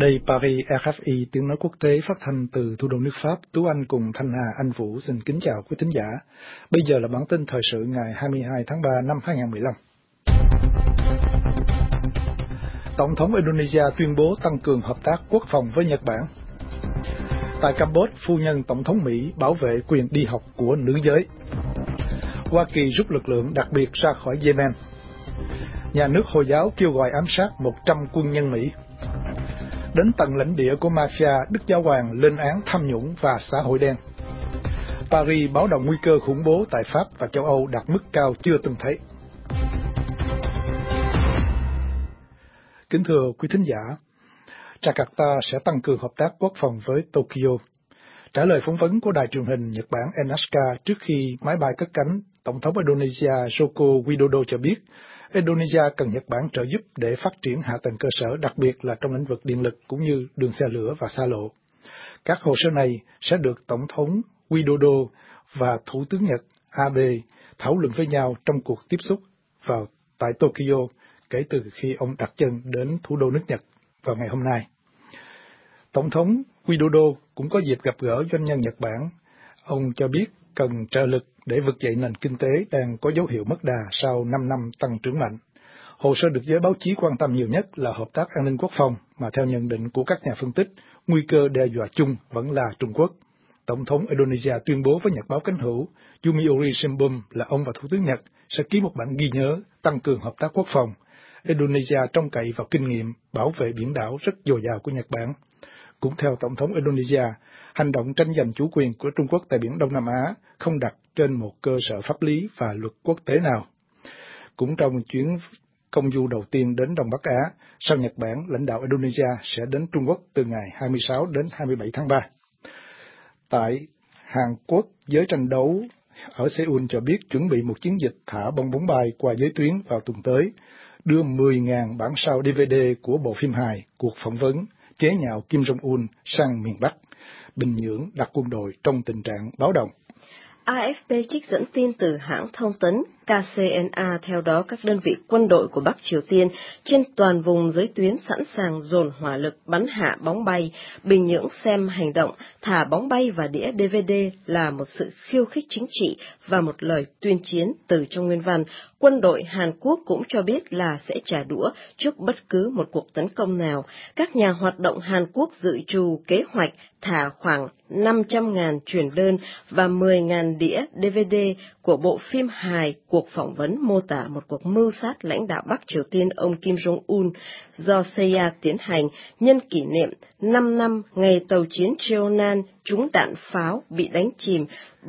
Đây Paris, RFI tiếng nói quốc tế phát thanh từ thủ đô nước Pháp. Tú Anh cùng Thanh Hà, Anh Vũ xin kính chào quý thính giả. Bây giờ là bản tin thời sự ngày 22 tháng 3 năm 2015. Tổng thống Indonesia tuyên bố tăng cường hợp tác quốc phòng với Nhật Bản. Tại Campuchia, phu nhân Tổng thống Mỹ bảo vệ quyền đi học của nữ giới. Hoa Kỳ rút lực lượng đặc biệt ra khỏi Yemen. Nhà nước Hồi giáo kêu gọi ám sát 100 quân nhân Mỹ. Đến tận lãnh địa của mafia, Đức Giáo Hoàng lên án tham nhũng và xã hội đen. Paris báo động nguy cơ khủng bố tại Pháp và châu Âu đạt mức cao chưa từng thấy. Kính thưa quý thính giả, Jakarta sẽ tăng cường hợp tác quốc phòng với Tokyo. Trả lời phỏng vấn của đài truyền hình Nhật Bản NHK trước khi máy bay cất cánh, Tổng thống Indonesia Joko Widodo cho biết Indonesia cần Nhật Bản trợ giúp để phát triển hạ tầng cơ sở, đặc biệt là trong lĩnh vực điện lực cũng như đường xe lửa và xa lộ. Các hồ sơ này sẽ được Tổng thống Widodo và Thủ tướng Nhật Abe thảo luận với nhau trong cuộc tiếp xúc tại Tokyo kể từ khi ông đặt chân đến thủ đô nước Nhật vào ngày hôm nay. Tổng thống Widodo cũng có dịp gặp gỡ doanh nhân Nhật Bản. Ông cho biết cần trợ lực để vực dậy nền kinh tế đang có dấu hiệu mất đà sau 5 năm tăng trưởng mạnh. Hồ sơ được giới báo chí quan tâm nhiều nhất là hợp tác an ninh quốc phòng, mà theo nhận định của các nhà phân tích, nguy cơ đe dọa chung vẫn là Trung Quốc. Tổng thống Indonesia tuyên bố với Nhật báo cánh hữu Yomiuri Shimbun là ông và Thủ tướng Nhật sẽ ký một bản ghi nhớ tăng cường hợp tác quốc phòng. Indonesia trông cậy vào kinh nghiệm bảo vệ biển đảo rất dồi dào của Nhật Bản. Cũng theo Tổng thống Indonesia, hành động tranh giành chủ quyền của Trung Quốc tại Biển Đông Nam Á không đặt trên một cơ sở pháp lý và luật quốc tế nào. Cũng trong chuyến công du đầu tiên đến Đông Bắc Á, sau Nhật Bản, lãnh đạo Indonesia sẽ đến Trung Quốc từ ngày 26 đến 27 tháng 3. Tại Hàn Quốc, giới tranh đấu ở Seoul cho biết chuẩn bị một chiến dịch thả bong bóng bay qua giới tuyến vào tuần tới, đưa 10.000 bản sao DVD của bộ phim hài Cuộc phỏng vấn chế nhạo Kim Jong-un sang miền Bắc. Bình Nhưỡng đặt quân đội trong tình trạng báo động. AFP trích dẫn tin từ hãng thông tấn KCNA theo đó các đơn vị quân đội của Bắc Triều Tiên trên toàn vùng giới tuyến sẵn sàng dồn hỏa lực bắn hạ bóng bay. Bình Nhưỡng xem hành động thả bóng bay và đĩa DVD là một sự khiêu khích chính trị và một lời tuyên chiến từ trong nguyên văn. Quân đội Hàn Quốc cũng cho biết là sẽ trả đũa trước bất cứ một cuộc tấn công nào. Các nhà hoạt động Hàn Quốc dự trù kế hoạch thả khoảng 500.000 truyền đơn và 10.000 đĩa DVD của bộ phim hài Cuộc phỏng vấn mô tả một cuộc mưu sát lãnh đạo Bắc Triều Tiên ông Kim Jong-un do CIA tiến hành nhân kỷ niệm 5 năm ngày tàu chiến Cheonan trúng đạn pháo bị đánh chìm,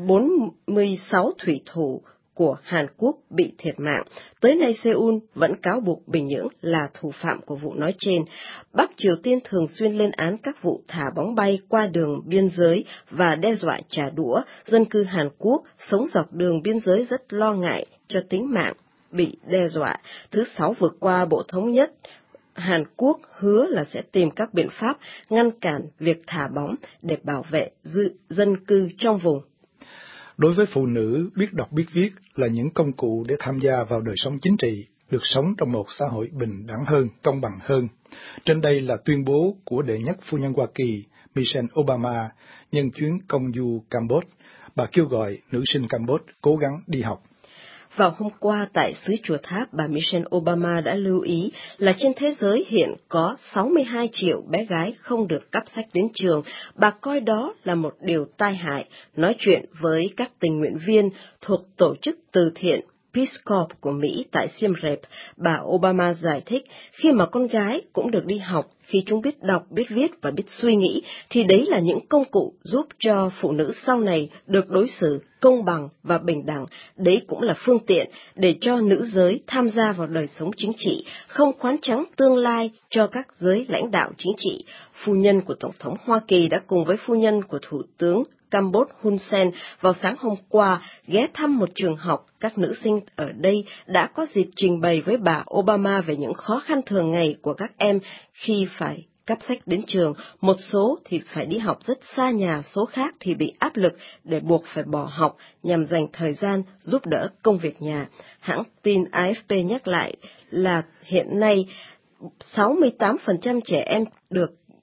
46 thủy thủ của Hàn Quốc bị thiệt mạng. Tới nay Seoul vẫn cáo buộc Bình Nhưỡng là thủ phạm của vụ nói trên. Bắc Triều Tiên thường xuyên lên án các vụ thả bóng bay qua đường biên giới và đe dọa trả đũa. Dân cư Hàn Quốc sống dọc đường biên giới rất lo ngại cho tính mạng bị đe dọa. Thứ Sáu vừa qua, Bộ Thống nhất Hàn Quốc hứa là sẽ tìm các biện pháp ngăn cản việc thả bóng để bảo vệ dân cư trong vùng. Đối với phụ nữ, biết đọc biết viết là những công cụ để tham gia vào đời sống chính trị, được sống trong một xã hội bình đẳng hơn, công bằng hơn. Trên đây là tuyên bố của đệ nhất phu nhân Hoa Kỳ Michelle Obama nhân chuyến công du Campuchia. Bà kêu gọi nữ sinh Campuchia cố gắng đi học. Vào hôm qua tại xứ Chùa Tháp, bà Michelle Obama đã lưu ý là trên thế giới hiện có 62 triệu bé gái không được cắp sách đến trường. Bà coi đó là một điều tai hại. Nói chuyện với các tình nguyện viên thuộc tổ chức từ thiện Peace Corps của Mỹ tại Siem Reap, bà Obama giải thích, khi mà con gái cũng được đi học, khi chúng biết đọc, biết viết và biết suy nghĩ, thì đấy là những công cụ giúp cho phụ nữ sau này được đối xử công bằng và bình đẳng. Đấy cũng là phương tiện để cho nữ giới tham gia vào đời sống chính trị, không khoán trắng tương lai cho các giới lãnh đạo chính trị. Phu nhân của Tổng thống Hoa Kỳ đã cùng với phu nhân của Thủ tướng Campuchia Hun Sen vào sáng hôm qua ghé thăm một trường học. Các nữ sinh ở đây đã có dịp trình bày với bà Obama về những khó khăn thường ngày của các em khi phải cắp sách đến trường. Một số thì phải đi học rất xa nhà, số khác thì bị áp lực để buộc phải bỏ học nhằm dành thời gian giúp đỡ công việc nhà. Hãng tin AFP nhắc lại là hiện nay 68% trẻ em được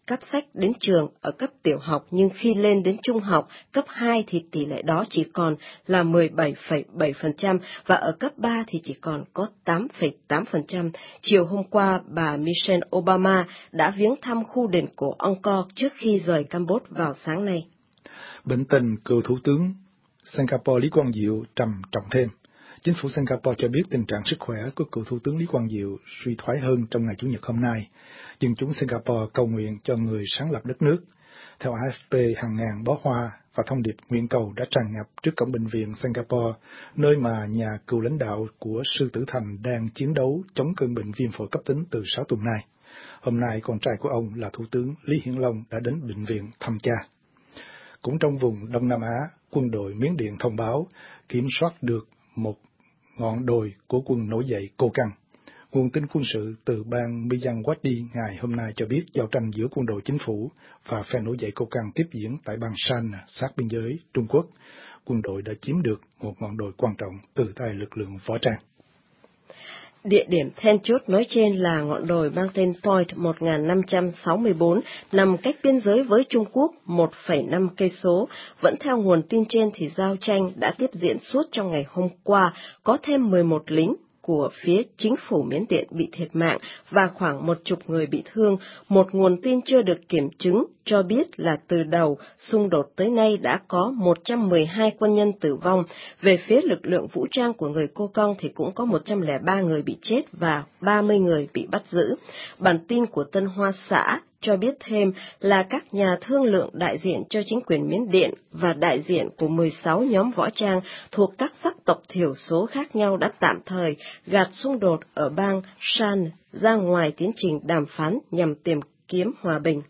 cắp sách đến trường ở cấp tiểu học, nhưng khi lên đến trung học, cấp 2 thì tỷ lệ đó chỉ còn là 17,7% và ở cấp 3 thì chỉ còn có 8,8%. Chiều hôm qua, bà Michelle Obama đã viếng thăm khu đền cổ Angkor trước khi rời Campuchia vào sáng nay. Bệnh tình cựu Thủ tướng Singapore Lý Quang Diệu trầm trọng thêm. Chính phủ Singapore cho biết tình trạng sức khỏe của cựu Thủ tướng Lý Quang Diệu suy thoái hơn trong ngày Chủ nhật hôm nay. Dân chúng Singapore cầu nguyện cho người sáng lập đất nước. Theo AFP, hàng ngàn bó hoa và thông điệp nguyện cầu đã tràn ngập trước cổng bệnh viện Singapore, nơi mà nhà cựu lãnh đạo của Sư Tử Thành đang chiến đấu chống cơn bệnh viêm phổi cấp tính từ 6 tuần nay. Hôm nay, con trai của ông là Thủ tướng Lý Hiển Long đã đến bệnh viện thăm cha. Cũng trong vùng Đông Nam Á, quân đội Miến Điện thông báo kiểm soát được một ngọn đồi của quân nổi dậy Cô Căng. Nguồn tin quân sự từ bang Myanmar ngày hôm nay cho biết giao tranh giữa quân đội chính phủ và phe nổi dậy Cô Căng tiếp diễn tại bang Shan, sát biên giới Trung Quốc. Quân đội đã chiếm được một ngọn đồi quan trọng từ tay lực lượng võ trang. Địa điểm then chốt nói trên là ngọn đồi mang tên Point 1564, nằm cách biên giới với Trung Quốc 1,5 cây số. Vẫn theo nguồn tin trên thì giao tranh đã tiếp diễn suốt trong ngày hôm qua, có thêm 11 lính của phía chính phủ Miến Điện bị thiệt mạng và khoảng 10 người bị thương. Một nguồn tin chưa được kiểm chứng cho biết là từ đầu xung đột tới nay đã có 112 quân nhân tử vong. Về phía lực lượng vũ trang của người Cô Cong thì cũng có 103 người bị chết và 30 người bị bắt giữ. Bản tin của Tân Hoa Xã cho biết thêm là các nhà thương lượng đại diện cho chính quyền Miến Điện và đại diện của 16 nhóm võ trang thuộc các sắc tộc thiểu số khác nhau đã tạm thời gạt xung đột ở bang Shan ra ngoài tiến trình đàm phán nhằm tìm kiếm hòa bình.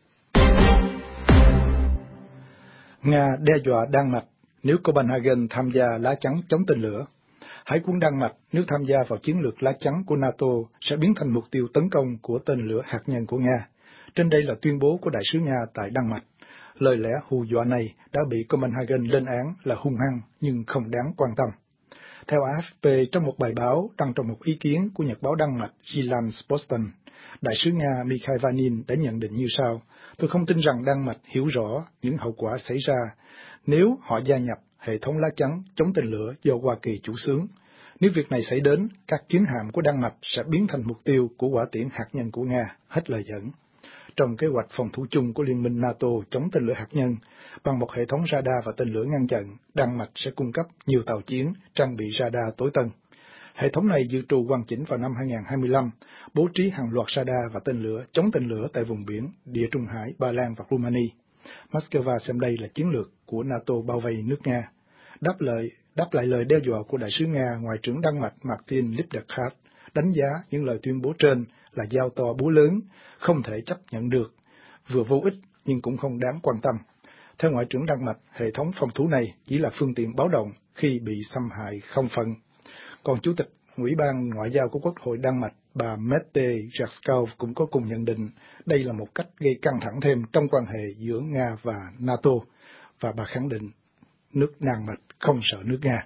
Nga đe dọa Đan Mạch nếu Copenhagen tham gia lá chắn chống tên lửa. Hải quân Đan Mạch nếu tham gia vào chiến lược lá chắn của NATO sẽ biến thành mục tiêu tấn công của tên lửa hạt nhân của Nga. Trên đây là tuyên bố của đại sứ Nga tại Đan Mạch. Lời lẽ hù dọa này đã bị Copenhagen lên án là hung hăng nhưng không đáng quan tâm. Theo AFP, trong một bài báo đăng trong một ý kiến của nhật báo Đan Mạch Jyllands-Posten, đại sứ Nga Mikhail Vanin đã nhận định như sau: Tôi không tin rằng Đan Mạch hiểu rõ những hậu quả xảy ra nếu họ gia nhập hệ thống lá chắn chống tên lửa do Hoa Kỳ chủ xướng. Nếu việc này xảy đến, các chiến hạm của Đan Mạch sẽ biến thành mục tiêu của hỏa tiễn hạt nhân của Nga, hết lời dẫn. Trong kế hoạch phòng thủ chung của Liên minh NATO chống tên lửa hạt nhân, bằng một hệ thống radar và tên lửa ngăn chặn, Đan Mạch sẽ cung cấp nhiều tàu chiến trang bị radar tối tân. Hệ thống này dự trù hoàn chỉnh vào năm 2025, bố trí hàng loạt radar và tên lửa chống tên lửa tại vùng biển, Địa Trung Hải, Ba Lan và Rumani. Moscow xem đây là chiến lược của NATO bao vây nước Nga. Đáp lại lời đe dọa của đại sứ Nga, Ngoại trưởng Đan Mạch Martin Lippert đánh giá những lời tuyên bố trên là dao to búa lớn, không thể chấp nhận được, vừa vô ích nhưng cũng không đáng quan tâm. Theo Ngoại trưởng Đan Mạch, hệ thống phòng thủ này chỉ là phương tiện báo động khi bị xâm hại không phận. Còn Chủ tịch Ủy ban Ngoại giao của Quốc hội Đan Mạch, bà Mette Gjerskov cũng có cùng nhận định đây là một cách gây căng thẳng thêm trong quan hệ giữa Nga và NATO, và bà khẳng định nước Đan Mạch không sợ nước Nga.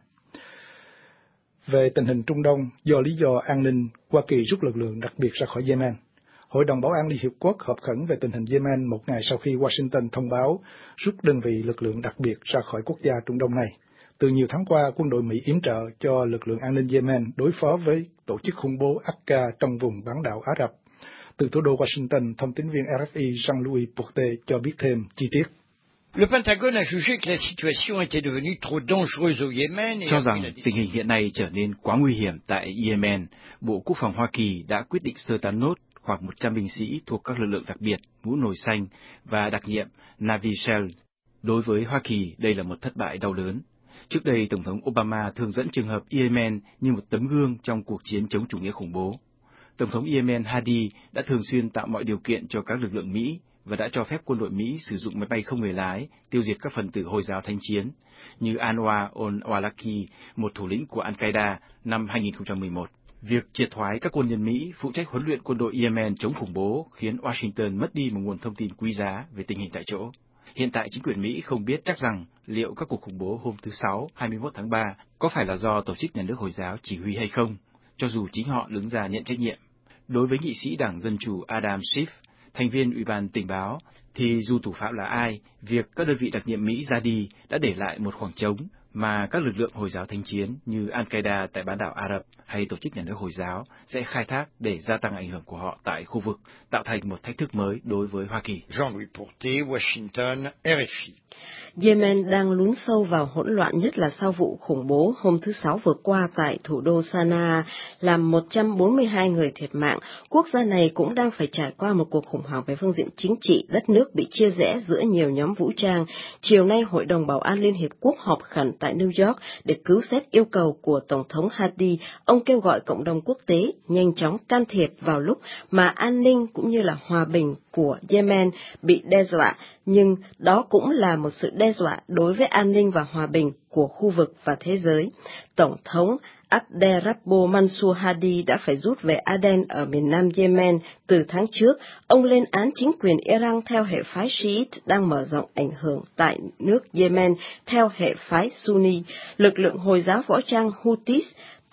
Về tình hình Trung Đông, do lý do an ninh, Hoa Kỳ rút lực lượng đặc biệt ra khỏi Yemen. Hội đồng Bảo an Liên Hiệp Quốc họp khẩn về tình hình Yemen một ngày sau khi Washington thông báo rút đơn vị lực lượng đặc biệt ra khỏi quốc gia Trung Đông này. Từ nhiều tháng qua, quân đội Mỹ yểm trợ cho lực lượng an ninh Yemen đối phó với tổ chức khủng bố Aqqa trong vùng bán đảo Ả Rập. Từ thủ đô Washington, thông tín viên RFI Jean-Louis Portet cho biết thêm chi tiết. Le Pentagone a jugé que la situation était devenue trop dangereuse au Yémen et cho rằng tình hình hiện nay trở nên quá nguy hiểm tại Yemen. Bộ Quốc phòng Hoa Kỳ đã quyết định sơ tán nốt khoảng 100 binh sĩ thuộc các lực lượng đặc biệt, mũ nồi xanh và đặc nhiệm Navy SEAL. Đối với Hoa Kỳ, đây là một thất bại đau đớn. Trước đây, Tổng thống Obama thường dẫn trường hợp Yemen như một tấm gương trong cuộc chiến chống chủ nghĩa khủng bố. Tổng thống Yemen Hadi đã thường xuyên tạo mọi điều kiện cho các lực lượng Mỹ và đã cho phép quân đội Mỹ sử dụng máy bay không người lái tiêu diệt các phần tử Hồi giáo thánh chiến như Anwar al-Awlaki, một thủ lĩnh của Al-Qaeda năm 2011. Việc triệt thoái các quân nhân Mỹ phụ trách huấn luyện quân đội Yemen chống khủng bố khiến Washington mất đi một nguồn thông tin quý giá về tình hình tại chỗ. Hiện tại chính quyền Mỹ không biết chắc rằng liệu các cuộc khủng bố hôm thứ Sáu 21 tháng 3 có phải là do tổ chức nhà nước Hồi giáo chỉ huy hay không, cho dù chính họ đứng ra nhận trách nhiệm. Đối với nghị sĩ Đảng Dân Chủ Adam Schiff, thành viên Ủy ban tình báo, thì dù thủ phạm là ai, việc các đơn vị đặc nhiệm Mỹ ra đi đã để lại một khoảng trống mà các lực lượng Hồi giáo thanh chiến như Al-Qaeda tại bán đảo Ả Rập hay Tổ chức Nhà nước Hồi giáo sẽ khai thác để gia tăng ảnh hưởng của họ tại khu vực, tạo thành một thách thức mới đối với Hoa Kỳ. Jean-Louis Porté, Washington, RFI. Yemen đang lún sâu vào hỗn loạn, nhất là sau vụ khủng bố hôm thứ Sáu vừa qua tại thủ đô Sanaa, làm 142 người thiệt mạng. Quốc gia này cũng đang phải trải qua một cuộc khủng hoảng về phương diện chính trị, đất nước bị chia rẽ giữa nhiều nhóm vũ trang. Chiều nay, Hội đồng Bảo an Liên Hiệp Quốc họp khẩn tại New York để cứu xét yêu cầu của Tổng thống Hadi. Ông kêu gọi cộng đồng quốc tế nhanh chóng can thiệp vào lúc mà an ninh cũng như là hòa bình của Yemen bị đe dọa, nhưng đó cũng là một sự đe dọa đối với an ninh và hòa bình của khu vực và thế giới. Tổng thống Abderrabbo Mansour Hadi đã phải rút về Aden ở miền nam Yemen từ tháng trước. Ông lên án chính quyền Iran theo hệ phái Shiite đang mở rộng ảnh hưởng tại nước Yemen theo hệ phái Sunni. Lực lượng Hồi giáo võ trang Houthis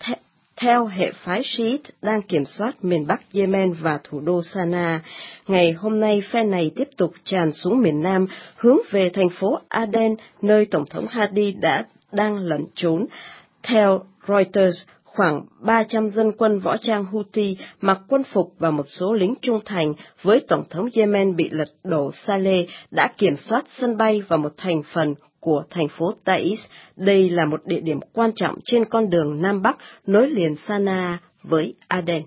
theo hệ phái Shiite đang kiểm soát miền Bắc Yemen và thủ đô Sanaa. Ngày hôm nay, phe này tiếp tục tràn xuống miền Nam, hướng về thành phố Aden, nơi Tổng thống Hadi đang lẩn trốn. Theo Reuters, khoảng 300 dân quân võ trang Houthi mặc quân phục và một số lính trung thành với Tổng thống Yemen bị lật đổ Saleh đã kiểm soát sân bay và một thành phần của thành phố Taiz. Đây là một địa điểm quan trọng trên con đường Nam Bắc nối liền Sanaa với Aden.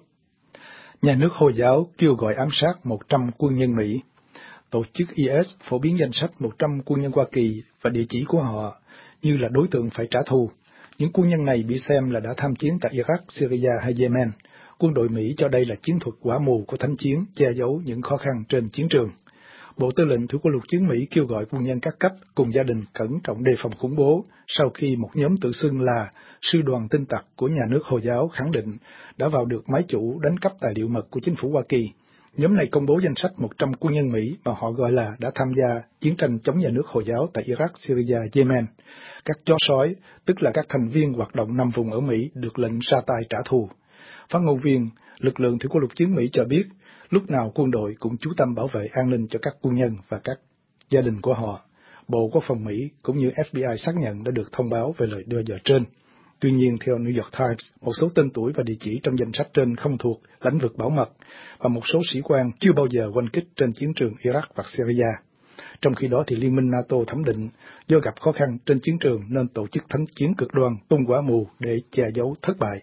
Nhà nước Hồi giáo kêu gọi ám sát 100 quân nhân Mỹ. Tổ chức IS phổ biến danh sách 100 quân nhân Hoa Kỳ và địa chỉ của họ như là đối tượng phải trả thù. Những quân nhân này bị xem là đã tham chiến tại Iraq, Syria hay Yemen. Quân đội Mỹ cho đây là chiến thuật quả mù của thánh chiến, che giấu những khó khăn trên chiến trường. Bộ Tư lệnh Thủy quân lục chiến Mỹ kêu gọi quân nhân các cấp cùng gia đình cẩn trọng đề phòng khủng bố sau khi một nhóm tự xưng là sư đoàn tin tặc của nhà nước Hồi giáo khẳng định đã vào được máy chủ đánh cắp tài liệu mật của chính phủ Hoa Kỳ. Nhóm này công bố danh sách 100 quân nhân Mỹ mà họ gọi là đã tham gia chiến tranh chống nhà nước Hồi giáo tại Iraq, Syria, Yemen. Các chó sói, tức là các thành viên hoạt động nằm vùng ở Mỹ, được lệnh ra tay trả thù. Phát ngôn viên lực lượng Thủy quân lục chiến Mỹ cho biết, lúc nào quân đội cũng chú tâm bảo vệ an ninh cho các quân nhân và các gia đình của họ. Bộ Quốc phòng Mỹ cũng như FBI xác nhận đã được thông báo về lời đưa dò trên. Tuy nhiên, theo New York Times, một số tên tuổi và địa chỉ trong danh sách trên không thuộc lĩnh vực bảo mật, và một số sĩ quan chưa bao giờ oanh kích trên chiến trường Iraq và Syria. Trong khi đó, thì Liên minh NATO thẩm định do gặp khó khăn trên chiến trường nên tổ chức thánh chiến cực đoan tung quả mù để che giấu thất bại.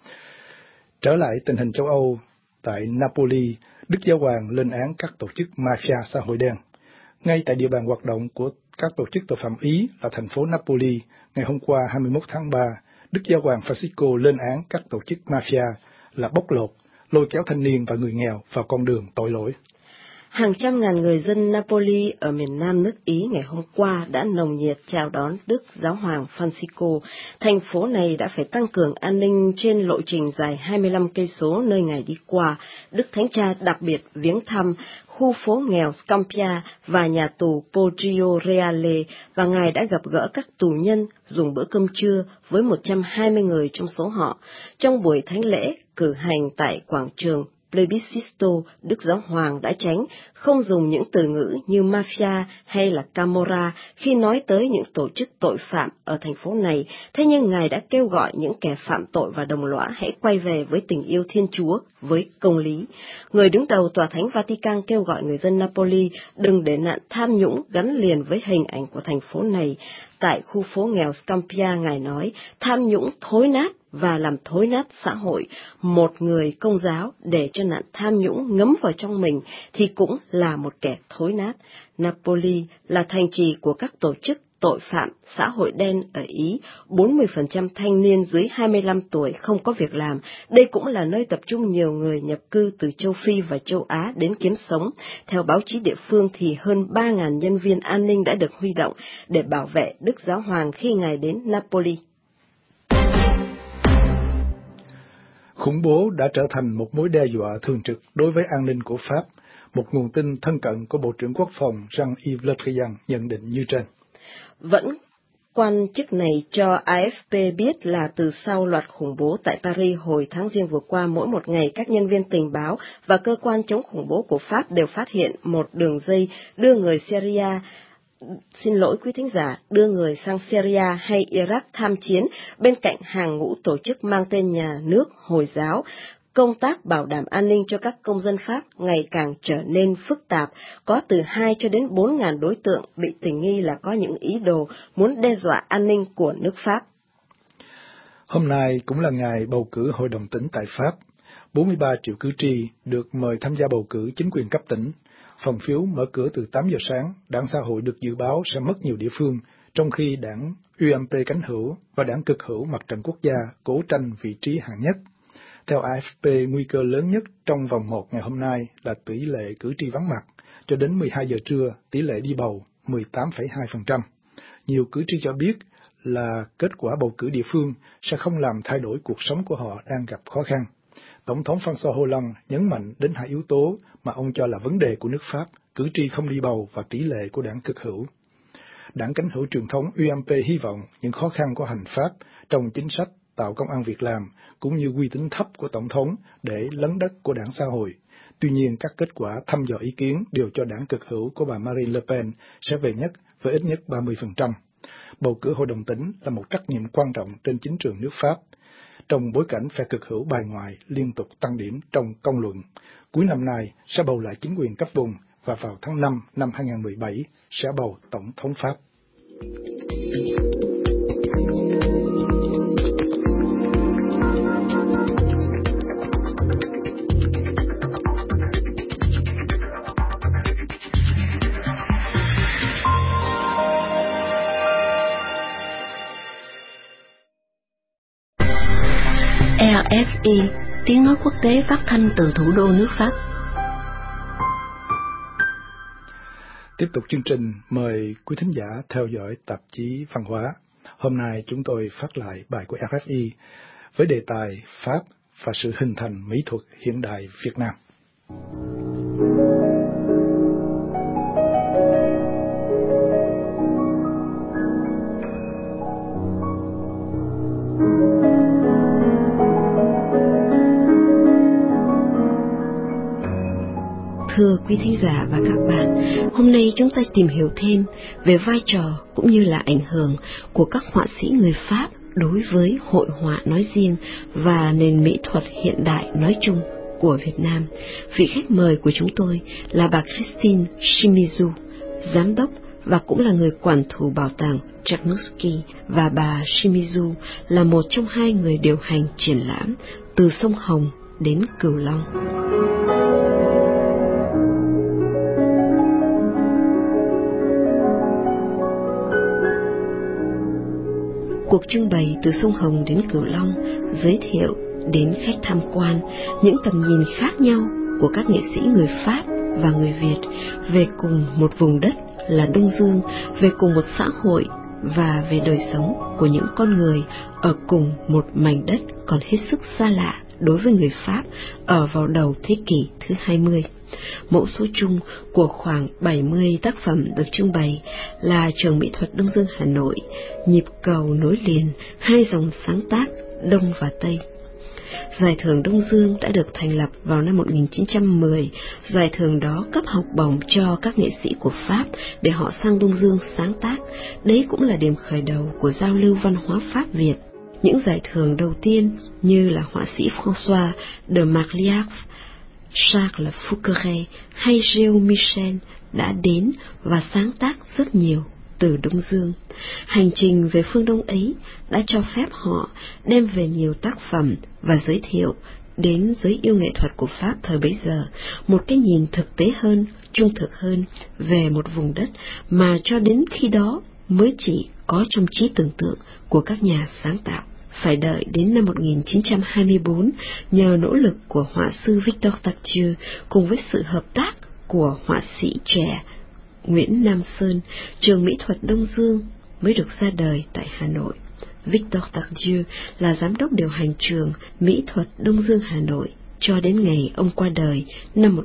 Trở lại tình hình châu Âu, tại Napoli, Đức Giáo Hoàng lên án các tổ chức mafia xã hội đen. Ngay tại địa bàn hoạt động của các tổ chức tội phạm Ý là thành phố Napoli, ngày hôm qua 21 tháng 3, Đức Giáo Hoàng Francisco lên án các tổ chức mafia là bóc lột, lôi kéo thanh niên và người nghèo vào con đường tội lỗi. Hàng trăm ngàn người dân Napoli ở miền nam nước Ý ngày hôm qua đã nồng nhiệt chào đón Đức Giáo hoàng Francisco. Thành phố này đã phải tăng cường an ninh trên lộ trình dài 25 cây số nơi Ngài đi qua. Đức Thánh Cha đặc biệt viếng thăm khu phố nghèo Scampia và nhà tù Poggio Reale, và Ngài đã gặp gỡ các tù nhân dùng bữa cơm trưa với 120 người trong số họ. Trong buổi thánh lễ cử hành tại quảng trường Plebiscito, Đức Giáo Hoàng đã tránh không dùng những từ ngữ như mafia hay là Camorra khi nói tới những tổ chức tội phạm ở thành phố này, thế nhưng Ngài đã kêu gọi những kẻ phạm tội và đồng lõa hãy quay về với tình yêu Thiên Chúa, với công lý. Người đứng đầu Tòa Thánh Vatican kêu gọi người dân Napoli đừng để nạn tham nhũng gắn liền với hình ảnh của thành phố này. Tại khu phố nghèo Scampia, Ngài nói, tham nhũng thối nát và làm thối nát xã hội. Một người Công giáo để cho nạn tham nhũng ngấm vào trong mình thì cũng là một kẻ thối nát. Napoli là thành trì của các tổ chức tội phạm xã hội đen ở Ý, 40% thanh niên dưới 25 tuổi không có việc làm. Đây cũng là nơi tập trung nhiều người nhập cư từ châu Phi và châu Á đến kiếm sống. Theo báo chí địa phương thì hơn 3.000 nhân viên an ninh đã được huy động để bảo vệ Đức Giáo Hoàng khi Ngài đến Napoli. Khủng bố đã trở thành một mối đe dọa thường trực đối với an ninh của Pháp, một nguồn tin thân cận của Bộ trưởng Quốc phòng Jean-Yves Le Drian nhận định như trên. Vẫn Quan chức này cho AFP biết là từ sau loạt khủng bố tại Paris hồi tháng Giêng vừa qua, mỗi một ngày các nhân viên tình báo và cơ quan chống khủng bố của Pháp đều phát hiện một đường dây đưa người Syria, đưa người sang Syria hay Iraq tham chiến bên cạnh hàng ngũ tổ chức mang tên nhà nước Hồi giáo. Công tác bảo đảm an ninh cho các công dân Pháp ngày càng trở nên phức tạp, có từ 2 cho đến 4.000 đối tượng bị tình nghi là có những ý đồ muốn đe dọa an ninh của nước Pháp. Hôm nay cũng là ngày bầu cử Hội đồng tỉnh tại Pháp. 43 triệu cử tri được mời tham gia bầu cử chính quyền cấp tỉnh. Phòng phiếu mở cửa từ 8 giờ sáng, đảng Xã hội được dự báo sẽ mất nhiều địa phương, trong khi đảng UMP cánh hữu và đảng cực hữu Mặt trận Quốc gia cố tranh vị trí hạng nhất. Theo AFP, nguy cơ lớn nhất trong vòng 1 ngày hôm nay là tỷ lệ cử tri vắng mặt. Cho đến 12 giờ trưa, tỷ lệ đi bầu 18,2%. Nhiều cử tri cho biết là kết quả bầu cử địa phương sẽ không làm thay đổi cuộc sống của họ đang gặp khó khăn. Tổng thống François Hollande nhấn mạnh đến 2 yếu tố mà ông cho là vấn đề của nước Pháp, cử tri không đi bầu và tỷ lệ của đảng cực hữu. Đảng cánh hữu truyền thống UMP hy vọng những khó khăn của hành pháp trong chính sách tạo công ăn việc làm cũng như uy tín thấp của Tổng thống để lấn đất của đảng Xã hội. Tuy nhiên, các kết quả thăm dò ý kiến đều cho đảng cực hữu của bà Marine Le Pen sẽ về nhất với ít nhất 30%. Bầu cử Hội đồng tỉnh là một trách nhiệm quan trọng trên chính trường nước Pháp, trong bối cảnh phe cực hữu bài ngoại liên tục tăng điểm trong công luận. Cuối năm nay sẽ bầu lại chính quyền cấp vùng và vào tháng 5 năm 2017 sẽ bầu Tổng thống Pháp. RFI, tiếng nói quốc tế phát thanh từ thủ đô nước Pháp. Tiếp tục chương trình, mời quý thính giả theo dõi tạp chí Văn hóa. Hôm nay chúng tôi phát lại bài của RFI với đề tài Pháp và sự hình thành mỹ thuật hiện đại Việt Nam. Thưa quý thính giả và các bạn, hôm nay chúng ta tìm hiểu thêm về vai trò cũng như là ảnh hưởng của các họa sĩ người Pháp đối với hội họa nói riêng và nền mỹ thuật hiện đại nói chung của Việt Nam. Vị khách mời của chúng tôi là bà Christine Shimizu, giám đốc và cũng là người quản thủ bảo tàng Chernusky, và bà Shimizu là một trong 2 người điều hành triển lãm Từ sông Hồng đến Cửu Long. Cuộc trưng bày Từ sông Hồng đến Cửu Long giới thiệu đến khách tham quan những tầm nhìn khác nhau của các nghệ sĩ người Pháp và người Việt về cùng một vùng đất là Đông Dương, về cùng một xã hội và về đời sống của những con người ở cùng một mảnh đất còn hết sức xa lạ đối với người Pháp ở vào đầu thế kỷ thứ 20. Mẫu số chung của khoảng 70 tác phẩm được trưng bày là Trường Mỹ thuật Đông Dương Hà Nội, Nhịp cầu nối liền 2 dòng sáng tác Đông và Tây. Giải thưởng Đông Dương đã được thành lập vào năm 1910. Giải thưởng đó cấp học bổng cho các nghệ sĩ của Pháp để họ sang Đông Dương sáng tác. Đấy cũng là điểm khởi đầu của giao lưu văn hóa Pháp-Việt. Những giải thưởng đầu tiên như là họa sĩ François de Marliac, Charles Fouqueret hay Gilles Michel đã đến và sáng tác rất nhiều từ Đông Dương. Hành trình về phương Đông ấy đã cho phép họ đem về nhiều tác phẩm và giới thiệu đến giới yêu nghệ thuật của Pháp thời bấy giờ một cái nhìn thực tế hơn, trung thực hơn về một vùng đất mà cho đến khi đó mới chỉ có trong trí tưởng tượng của các nhà sáng tạo. Phải đợi đến năm 1924, nhờ nỗ lực của họa sư Victor Tardieu cùng với sự hợp tác của họa sĩ trẻ Nguyễn Nam Sơn, Trường Mỹ thuật Đông Dương mới được ra đời tại Hà Nội. Victor Tardieu là giám đốc điều hành Trường Mỹ thuật Đông Dương Hà Nội cho đến ngày ông qua đời năm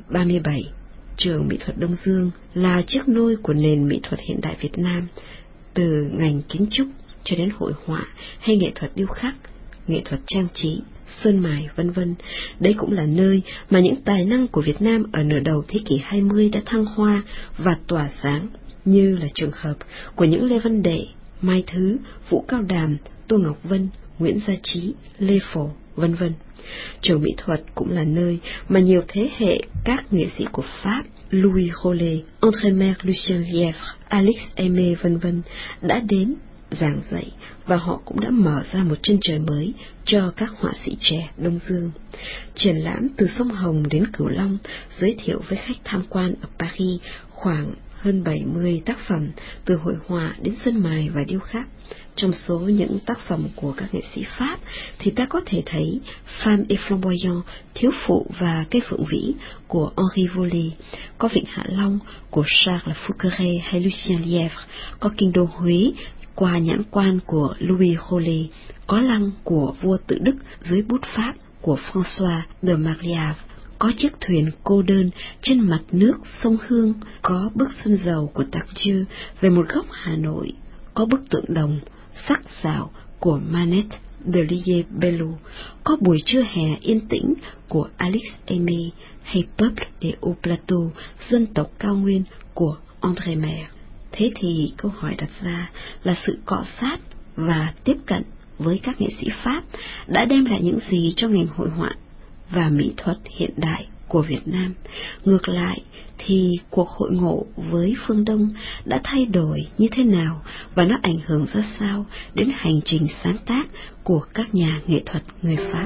1937. Trường Mỹ thuật Đông Dương là chiếc nôi của nền mỹ thuật hiện đại Việt Nam. từ ngành kiến trúc cho đến hội họa hay nghệ thuật điêu khắc, nghệ thuật trang trí, sơn mài, vân vân. Đây cũng là nơi mà những tài năng của Việt Nam ở nửa đầu thế kỷ 20 đã thăng hoa và tỏa sáng, như là trường hợp của những Lê Văn Đệ, Mai Thứ, Vũ Cao Đàm, Tô Ngọc Vân, Nguyễn Gia Trí, Lê Phổ, vân vân. Trường mỹ thuật cũng là nơi mà nhiều thế hệ các nghệ sĩ của Pháp, Louis Rollet, André-Merle, Lucien Lièvre, Alex Aimé, vân vân, đã đến giảng dạy, và họ cũng đã mở ra một chân trời mới cho các họa sĩ trẻ Đông Dương. Triển lãm Từ sông Hồng đến Cửu Long giới thiệu với khách tham quan ở Paris khoảng hơn 70 tác phẩm, từ hội họa đến sơn mài và điêu khắc. Trong số những tác phẩm của các nghệ sĩ Pháp thì ta có thể thấy Femme et Flamboyant, Thiếu phụ và Cây phượng vĩ của Henri Vallée, có Vịnh Hạ Long của Charles Fouqueret hay Lucien Lièvre, có Kinh đô Huế qua nhãn quan của Louis Rollet, có Lăng của vua Tự Đức dưới bút Pháp của François de Marliave, có chiếc thuyền cô đơn trên mặt nước sông Hương, có bức Xuân Dầu của Tardieu về một góc Hà Nội, có bức tượng đồng sắc sảo của Manet de Lier-Belleau, có Buổi trưa hè yên tĩnh của Alex Aimé hay Peuple des Hauts Plateaux, dân tộc cao nguyên của André-Merle. Thế thì câu hỏi đặt ra là sự cọ sát và tiếp cận với các nghệ sĩ Pháp đã đem lại những gì cho ngành hội họa và mỹ thuật hiện đại của Việt Nam? Ngược lại thì cuộc hội ngộ với phương Đông đã thay đổi như thế nào, và nó ảnh hưởng ra sao đến hành trình sáng tác của các nhà nghệ thuật người Pháp?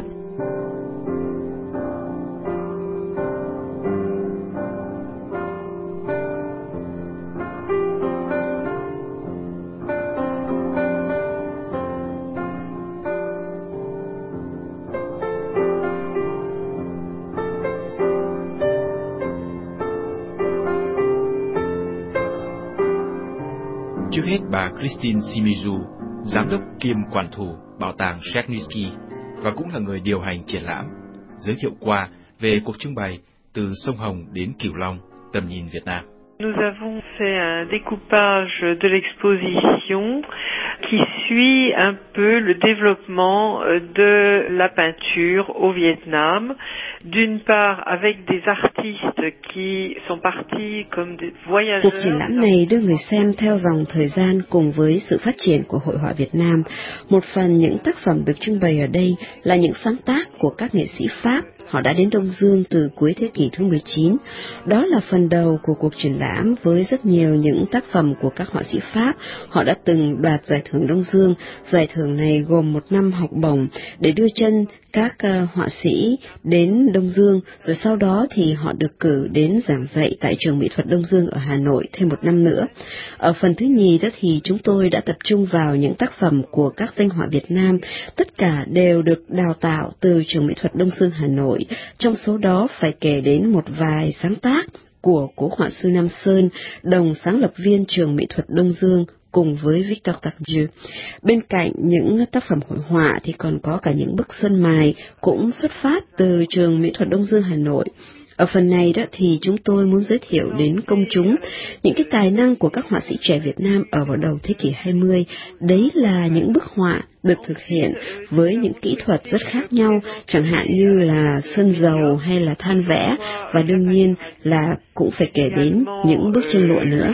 Trước hết, bà Christine Shimizu, giám đốc kiêm quản thủ bảo tàng Chernivtsi và cũng là người điều hành triển lãm, giới thiệu qua về cuộc trưng bày Từ sông Hồng đến Cửu Long, tầm nhìn Việt Nam. Nous avons fait un découpage de l'exposition qui suit un peu le développement de la peinture au Vietnam, d'une part avec des artistes qui sont partis comme des voyageurs. Cuộc triển lãm này đưa người xem theo dòng thời gian cùng với sự phát triển của hội họa Việt Nam. Một phần những tác phẩm được trưng bày ở đây là những sáng tác của các nghệ sĩ Pháp. Họ đã đến Đông Dương từ cuối thế kỷ thứ 19. Đó là phần đầu của cuộc triển lãm với rất nhiều những tác phẩm của các họa sĩ Pháp. Họ đã từng đoạt giải thưởng Đông Dương. Giải thưởng này gồm 1 năm học bổng để đưa chân các họa sĩ đến Đông Dương, rồi sau đó thì họ được cử đến giảng dạy tại trường mỹ thuật Đông Dương ở Hà Nội thêm 1 năm nữa. Ở phần thứ nhì đó thì chúng tôi đã tập trung vào những tác phẩm của các danh họa Việt Nam, tất cả đều được đào tạo từ trường mỹ thuật Đông Dương Hà Nội. Trong số đó phải kể đến một vài sáng tác của cố họa sư Nam Sơn, đồng sáng lập viên trường mỹ thuật Đông Dương cùng với Victor Tardieu. Bên cạnh những tác phẩm hội họa thì còn có cả những bức sơn mài cũng xuất phát từ trường mỹ thuật Đông Dương Hà Nội. Ở phần này đó thì chúng tôi muốn giới thiệu đến công chúng những cái tài năng của các họa sĩ trẻ Việt Nam ở vào đầu thế kỷ 20. Đấy là những bức họa được thực hiện với những kỹ thuật rất khác nhau, chẳng hạn như là sơn dầu hay là than vẽ, và đương nhiên là cũng phải kể đến những bức tranh lụa nữa.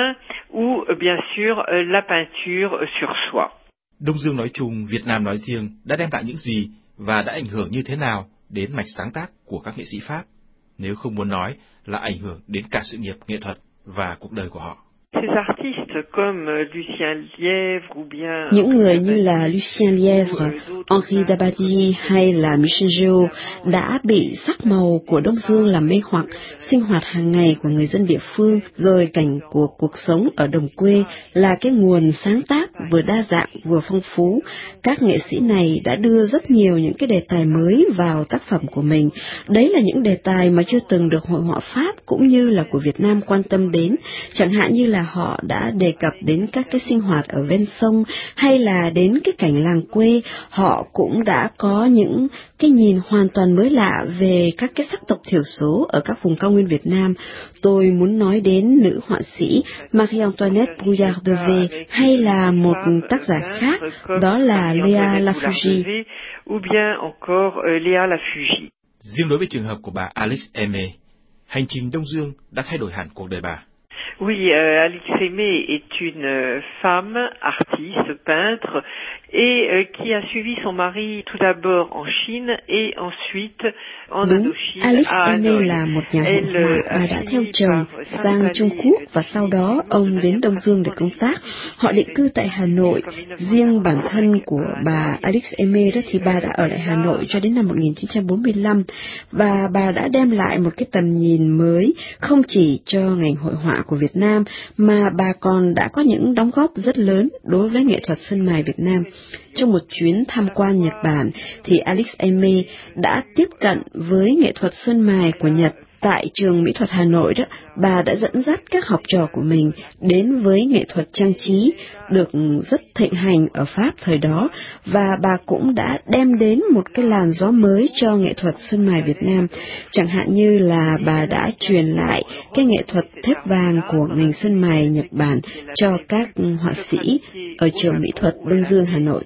Ou bien sûr la peinture sur soie. Đông Dương nói chung, Việt Nam nói riêng đã đem lại những gì và đã ảnh hưởng như thế nào đến mạch sáng tác của các nghệ sĩ Pháp, nếu không muốn nói là ảnh hưởng đến cả sự nghiệp nghệ thuật và cuộc đời của họ. Những người như là Lucien Lièvre, Henri Dabadie hay là Michel Géo đã bị sắc màu của Đông Dương làm mê hoặc, sinh hoạt hàng ngày của người dân địa phương, rồi cảnh của cuộc sống ở đồng quê là cái nguồn sáng tác vừa đa dạng vừa phong phú. Các nghệ sĩ này đã đưa rất nhiều những cái đề tài mới vào tác phẩm của mình. Đấy là những đề tài mà chưa từng được hội họa Pháp cũng như là của Việt Nam quan tâm đến. Chẳng hạn như là họ đã đề cập đến các cái sinh hoạt ở ven sông hay là đến cái cảnh làng quê. Họ cũng đã có những cái nhìn hoàn toàn mới lạ về các cái sắc tộc thiểu số ở các vùng cao nguyên Việt Nam. Tôi muốn nói đến nữ họa sĩ Marie-Antoinette Brouillard-Devey hay là một tác giả khác, đó là Léa Lafugie. Riêng đối với trường hợp của bà Alix Aimé, hành trình Đông Dương đã thay đổi hẳn cuộc đời bà. Oui, Alix Aimé est une femme, artiste, peintre, et qui a suivi son mari tout d'abord en Chine et ensuite en Indochine. Alix Aimé là một nhà hội họa, bà đã theo chồng sang Trung Quốc và sau đó ông đến Đông Dương để công tác. Họ định cư tại Hà Nội. Riêng bản thân của bà Alix Aimé đó thì bà đã ở lại Hà Nội cho đến năm 1945 và bà đã đem lại một cái tầm nhìn mới không chỉ cho ngành hội họa của Việt Nam mà bà còn đã có những đóng góp rất lớn đối với nghệ thuật sơn mài Việt Nam. Trong một chuyến tham quan Nhật Bản thì Alix Aimé đã tiếp cận với nghệ thuật sơn mài của Nhật. Tại trường mỹ thuật Hà Nội đó, bà đã dẫn dắt các học trò của mình đến với nghệ thuật trang trí được rất thịnh hành ở Pháp thời đó, và bà cũng đã đem đến một cái làn gió mới cho nghệ thuật sơn mài Việt Nam. Chẳng hạn như là bà đã truyền lại cái nghệ thuật thép vàng của ngành sơn mài Nhật Bản cho các họa sĩ ở trường mỹ thuật Đông Dương Hà Nội.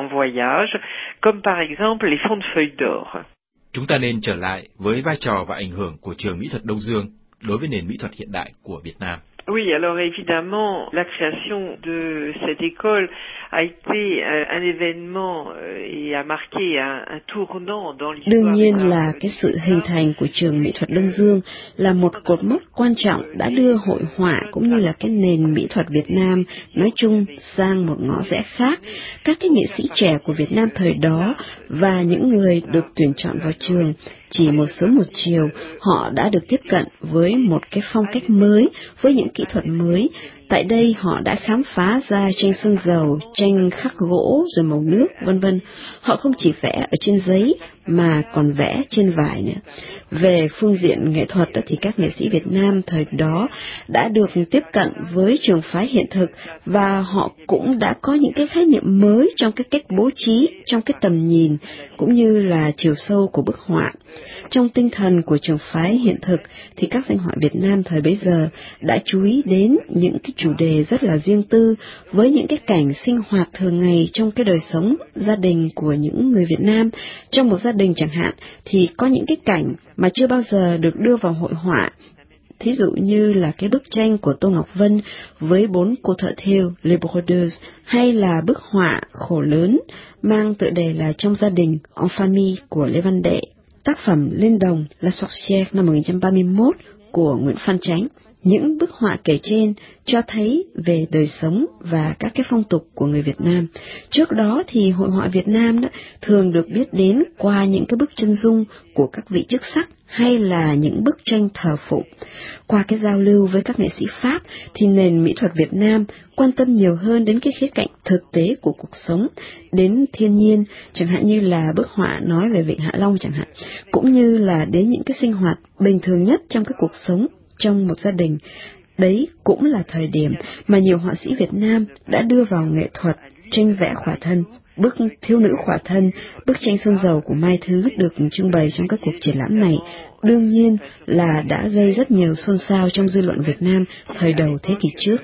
Chúng ta nên trở lại với vai trò và ảnh hưởng của trường mỹ thuật Đông Dương đối với nền mỹ thuật hiện đại của Việt Nam. Oui, alors évidemment, la création de cette école a été un événement et a marqué un tournant dans l'histoire. Đương nhiên là cái sự hình thành của trường mỹ thuật Đông Dương là một cột mốc quan trọng đã đưa hội họa cũng như là cái nền mỹ thuật Việt Nam nói chung sang một ngõ rẽ khác. Các cái nghệ sĩ trẻ của Việt Nam thời đó và những người được tuyển chọn vào trường chỉ một sớm một chiều, họ đã được tiếp cận với một cái phong cách mới, với những kỹ thuật mới. Tại đây họ đã khám phá ra tranh sơn dầu, tranh khắc gỗ rồi màu nước, vân vân. Họ không chỉ vẽ ở trên giấy mà còn vẽ trên vải nữa. Về phương diện nghệ thuật thì các nghệ sĩ Việt Nam thời đó đã được tiếp cận với trường phái hiện thực và họ cũng đã có những cái khái niệm mới trong cái cách bố trí, trong cái tầm nhìn cũng như là chiều sâu của bức họa. Trong tinh thần của trường phái hiện thực thì các danh họa Việt Nam thời bấy giờ đã chú ý đến những cái chủ đề rất là riêng tư với những cái cảnh sinh hoạt thường ngày trong cái đời sống gia đình của những người Việt Nam. Trong một gia đình chẳng hạn thì có những cái cảnh mà chưa bao giờ được đưa vào hội họa. Thí dụ như là cái bức tranh của Tô Ngọc Vân với 4 cô thợ thêu Les Brodeuses, hay là bức họa Khổ Lớn mang tựa đề là Trong gia đình En famille của Lê Văn Đệ, tác phẩm Lên đồng La Sorcière năm 1931 của Nguyễn Phan Chánh. Những bức họa kể trên cho thấy về đời sống và các cái phong tục của người Việt Nam. Trước đó thì hội họa Việt Nam đó thường được biết đến qua những cái bức chân dung của các vị chức sắc hay là những bức tranh thờ phụng. Qua cái giao lưu với các nghệ sĩ Pháp thì nền mỹ thuật Việt Nam quan tâm nhiều hơn đến cái khía cạnh thực tế của cuộc sống, đến thiên nhiên, chẳng hạn như là bức họa nói về Vịnh Hạ Long chẳng hạn, cũng như là đến những cái sinh hoạt bình thường nhất trong cái cuộc sống trong một gia đình. Đấy cũng là thời điểm mà nhiều họa sĩ Việt Nam đã đưa vào nghệ thuật tranh vẽ khỏa thân. Bức Thiếu nữ khỏa thân, bức tranh sơn dầu của Mai Thứ được trưng bày trong các cuộc triển lãm này, đương nhiên là đã gây rất nhiều xôn xao trong dư luận Việt Nam thời đầu thế kỷ trước.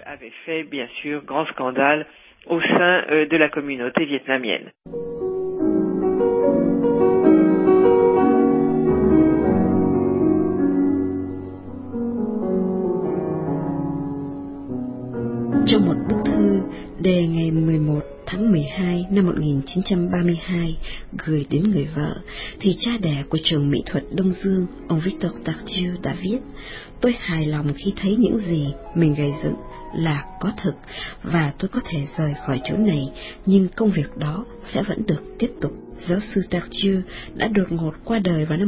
Trong một bức thư đề ngày 11 tháng 12 năm 1932 gửi đến người vợ, thì cha đẻ của trường mỹ thuật Đông Dương, ông Victor Tardieu đã viết: tôi hài lòng khi thấy những gì mình gây dựng là có thực và tôi có thể rời khỏi chỗ này, nhưng công việc đó sẽ vẫn được tiếp tục. Giáo sư Tardieu đã đột ngột qua đời vào năm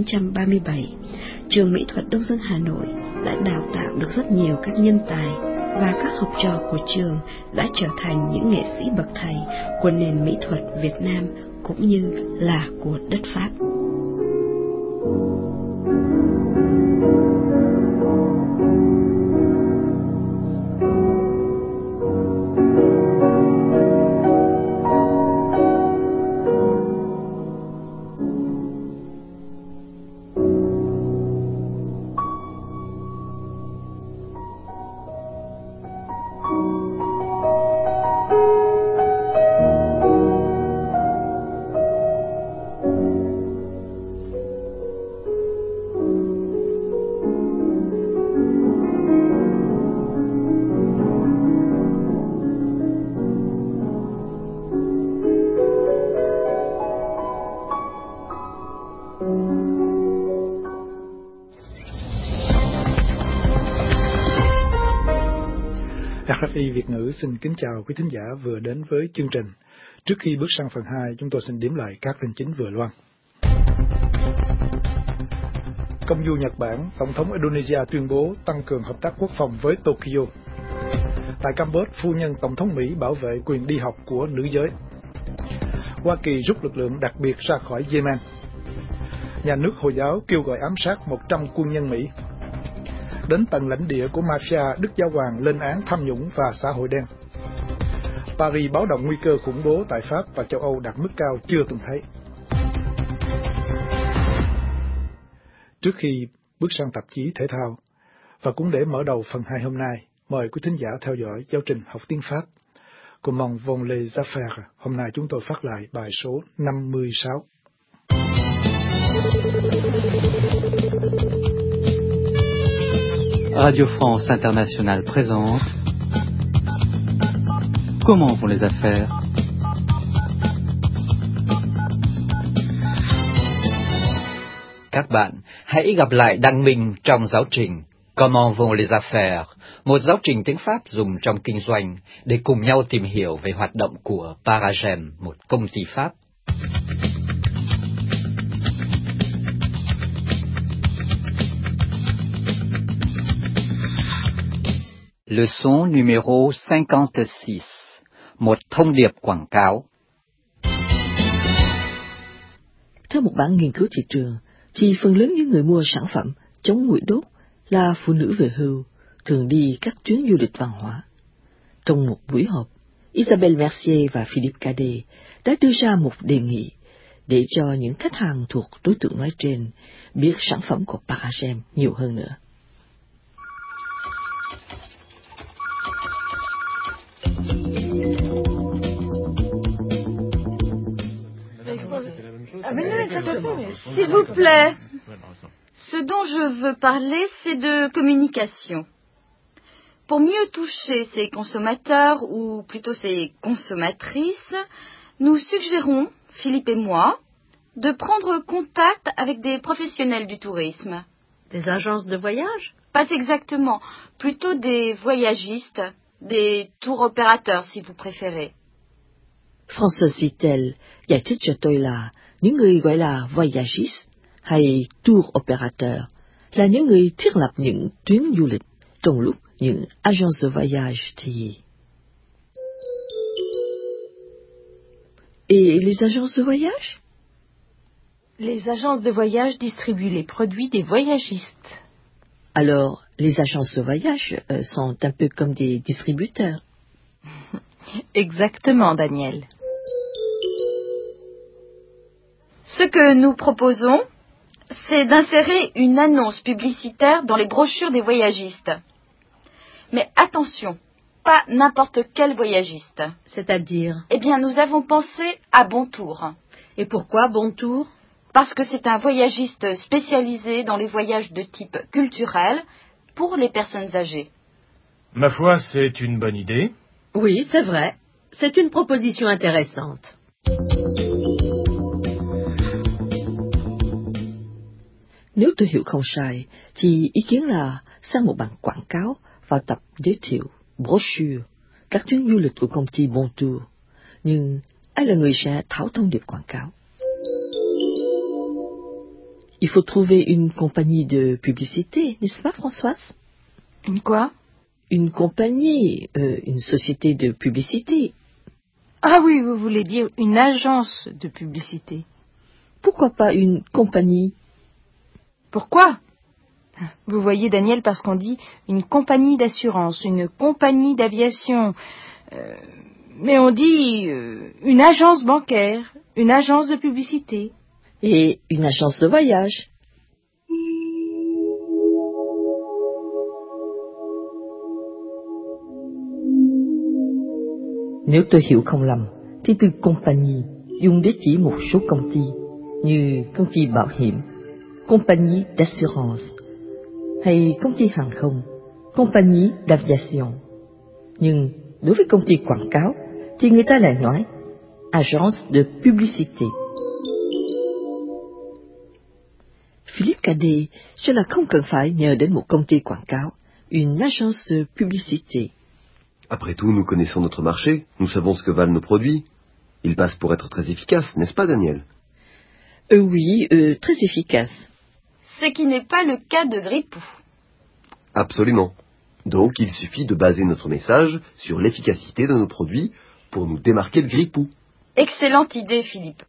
1937. Trường mỹ thuật Đông Dương Hà Nội đã đào tạo được rất nhiều các nhân tài và các học trò của trường đã trở thành những nghệ sĩ bậc thầy của nền mỹ thuật Việt Nam cũng như là của đất Pháp. RFI Việt ngữ xin kính chào quý thính giả vừa đến với chương trình. Trước khi bước sang phần 2, chúng tôi xin điểm lại các tin chính vừa loan. Công du Nhật Bản, Tổng thống Indonesia tuyên bố tăng cường hợp tác quốc phòng với Tokyo. Tại Campuchia, phu nhân Tổng thống Mỹ bảo vệ quyền đi học của nữ giới. Hoa Kỳ rút lực lượng đặc biệt ra khỏi Yemen. Nhà nước Hồi giáo kêu gọi ám sát 100 quân nhân Mỹ. Đến tận lãnh địa của mafia, Đức Giáo Hoàng lên án tham nhũng và xã hội đen. Paris báo động nguy cơ khủng bố tại Pháp và châu Âu đạt mức cao chưa từng thấy. Trước khi bước sang tạp chí thể thao, và cũng để mở đầu phần 2 hôm nay, mời quý thính giả theo dõi giáo trình học tiếng Pháp. Comment vont les affaires? Hôm nay chúng tôi phát lại bài số 56. Radio France Internationale présente Comment vont les affaires? Các bạn hãy gặp lại Đăng Minh trong giáo trình Comment vont les affaires, một giáo trình tiếng Pháp dùng trong kinh doanh để cùng nhau tìm hiểu về hoạt động của Paragem, một công ty Pháp. Leçon numéro 56, một thông điệp quảng cáo. Theo một bản nghiên cứu thị trường, thì phần lớn những người mua sản phẩm chống muỗi đốt là phụ nữ về hưu, thường đi các chuyến du lịch văn hóa. Trong một buổi họp, Isabelle Mercier và Philippe Cadet đã đưa ra một đề nghị để cho những khách hàng thuộc đối tượng nói trên biết sản phẩm của Paragem nhiều hơn nữa. S'il vous plaît, ce dont je veux parler, c'est de communication. Pour mieux toucher ces consommateurs, ou plutôt ces consommatrices, nous suggérons, Philippe et moi, de prendre contact avec des professionnels du tourisme. Des agences de voyage? Pas exactement, plutôt des voyagistes, des tour opérateurs si vous préférez. Françoise Vittel giải thích cho tôi là những người gọi là voyagiste hay tour operateur là những người thiết lập những tuyến du lịch, trong lúc những agence de voyage thì... Et les agences de voyage? Les agences de voyage distribuent les produits des voyagistes. Alors, les agences de voyage sont un peu comme des distributeurs. Exactement, Daniel. Ce que nous proposons, c'est d'insérer une annonce publicitaire dans les brochures des voyagistes. Mais attention, pas n'importe quel voyagiste. C'est-à-dire? Eh bien, nous avons pensé à Bontour. Et pourquoi Bontour? Parce que c'est un voyagiste spécialisé dans les voyages de type culturel pour les personnes âgées. Ma foi, c'est une bonne idée. Oui, c'est vrai. C'est une proposition intéressante. Nếu tôi hiểu không sai, thì ý kiến là sang một bản quảng cáo vào tập giới thiệu, brochure, các chuyến du lịch của công ty Bontour. Nhưng ai là người sẽ thảo thông điệp quảng cáo? Il faut trouver une compagnie de publicité, n'est-ce pas, Françoise? Une quoi? une compagnie, une société de publicité. Ah oui, vous voulez dire une agence de publicité. Pourquoi pas une compagnie? Pourquoi? Vous voyez, Daniel, parce qu'on dit une compagnie d'assurance, une compagnie d'aviation, mais on dit une agence bancaire, une agence de publicité. Et une agence de voyage. Nếu tôi hiểu không lầm, thì từ compagnie dùng để chỉ một số công ty, như công ty bảo hiểm, compagnie d'assurance, hay công ty hàng không, compagnie d'aviation. Nhưng đối với công ty quảng cáo, thì người ta lại nói agence de publicité. Philippe Cadet cho là không cần phải nhờ đến một công ty quảng cáo, une agence de publicité. Après tout, nous connaissons notre marché, nous savons ce que valent nos produits. Ils passent pour être très efficaces, n'est-ce pas, Daniel? Oui, très efficace. Ce qui n'est pas le cas de Grippou. Absolument. Donc, il suffit de baser notre message sur l'efficacité de nos produits pour nous démarquer de Grippou. Excellente idée, Philippe.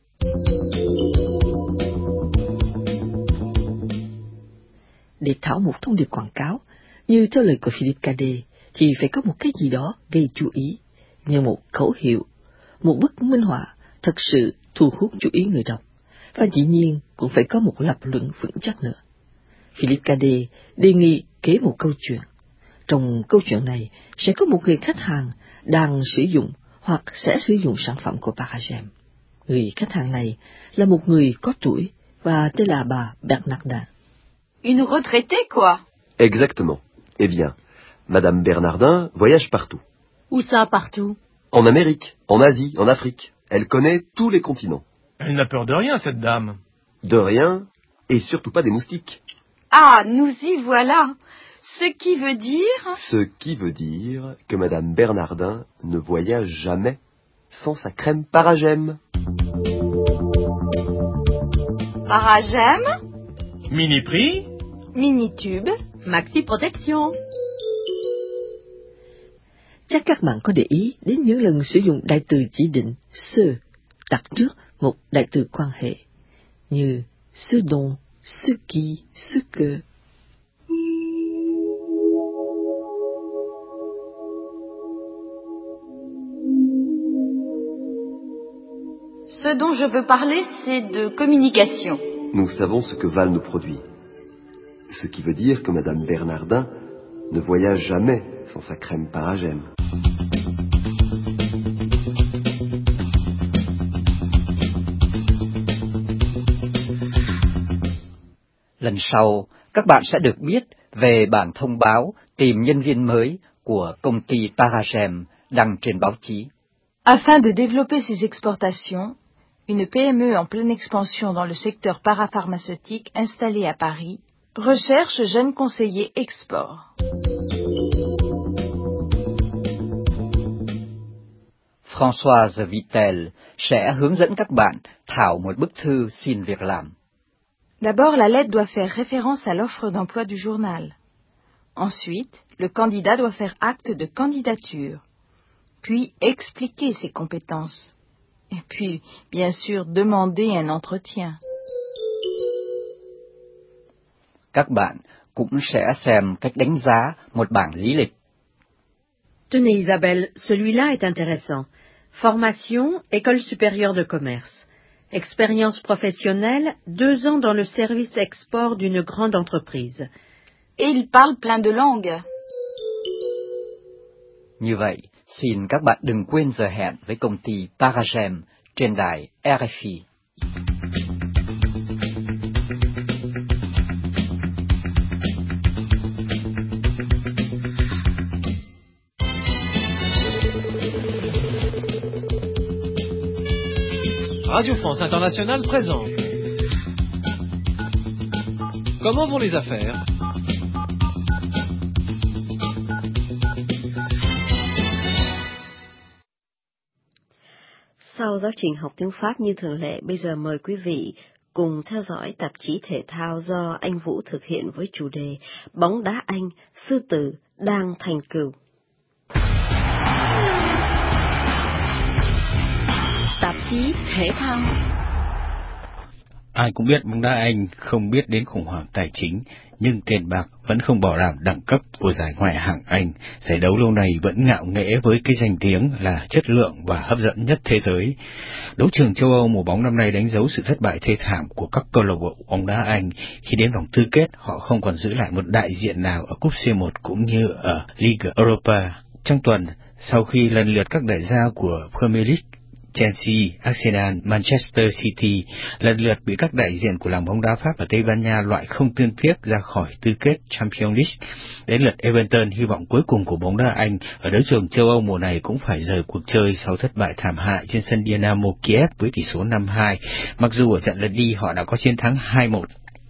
Để thảo một thông điệp quảng cáo, như theo lời của Philippe Cadet, thì phải có một cái gì đó gây chú ý, như một khẩu hiệu, một bức minh họa thật sự thu hút chú ý người đọc, và dĩ nhiên cũng phải có một lập luận vững chắc nữa. Philippe Cadet đề nghị kể một câu chuyện. Trong câu chuyện này sẽ có một người khách hàng đang sử dụng hoặc sẽ sử dụng sản phẩm của Paragem. Người khách hàng này là một người có tuổi và tên là bà Bernardin. Une retraitée, quoi? Exactement. Eh bien, Madame Bernardin voyage partout. Où ça, partout? En Amérique, en Asie, en Afrique. Elle connaît tous les continents. Elle n'a peur de rien, cette dame. De rien, et surtout pas des moustiques. Ah, nous y voilà. Ce qui veut dire... Ce qui veut dire que Madame Bernardin ne voyage jamais sans sa crème Paragem. Paragem? Mini-prix? Mini-tube? Maxi-protection? Chắc các bạn có để ý đến những lần sử dụng đại từ chỉ định ce đặt trước một đại từ quan hệ, như ce dont, ce qui, ce que. Ce dont je veux parler, c'est de communication. Nous savons ce que valent nos produits. Ce qui veut dire que Madame Bernardin ne voyage jamais sans sa crème Paragem. Lần sau, các bạn sẽ được biết về bản thông báo tìm nhân viên mới của công ty Paragem đăng trên báo chí. Afin de développer ses exportations, une PME en pleine expansion dans le secteur parapharmaceutique installée à Paris recherche jeunes conseillers export. Françoise Vittel sẽ hướng dẫn các bạn thảo một bức thư xin việc làm. D'abord, la lettre doit faire référence à l'offre d'emploi du journal. Ensuite, le candidat doit faire acte de candidature, puis expliquer ses compétences, et puis, bien sûr, demander un entretien. Các bạn cũng sẽ xem cách đánh giá một bảng lý lịch. Tenez Isabelle, celui-là est intéressant. Formation, École supérieure de commerce. Expérience professionnelle, 2 ans dans le service export d'une grande entreprise. Et il parle plein de langues. Như vậy, xin các bạn đừng quên giờ hẹn với công ty Paragem trên đài RFI. Radio France Internationale présente. Comment vont les affaires? Sau giáo trình học tiếng Pháp như thường lệ, bây giờ mời quý vị Cùng theo dõi tạp chí thể thao do anh Vũ thực hiện với chủ đề Bóng đá Anh, sư tử đang thành cừu. Tạp chí thể thao. Ai cũng biết bóng đá Anh không biết đến khủng hoảng tài chính, nhưng tiền bạc vẫn không bảo đảm đẳng cấp của giải Ngoại hạng Anh. Giải đấu lâu nay vẫn ngạo nghễ với cái danh tiếng là chất lượng và hấp dẫn nhất thế giới. Đấu trường châu Âu mùa bóng năm nay đánh dấu sự thất bại thê thảm của các câu lạc bộ bóng đá Anh. Khi đến vòng tứ kết, họ không còn giữ lại một đại diện nào ở cúp C1 cũng như ở Liga Europa. Trong tuần, sau khi lần lượt các đại gia của Premier League Chelsea, Arsenal, Manchester City lần lượt bị các đại diện của làng bóng đá Pháp và Tây Ban Nha loại không thương tiếc ra khỏi tứ kết Champions League. Đến lượt Everton, hy vọng cuối cùng của bóng đá Anh ở đấu trường châu Âu mùa này cũng phải rời cuộc chơi sau thất bại thảm hại trên sân Dynamo Kiev với tỷ số 5-2, mặc dù ở trận lượt đi họ đã có chiến thắng 2-1.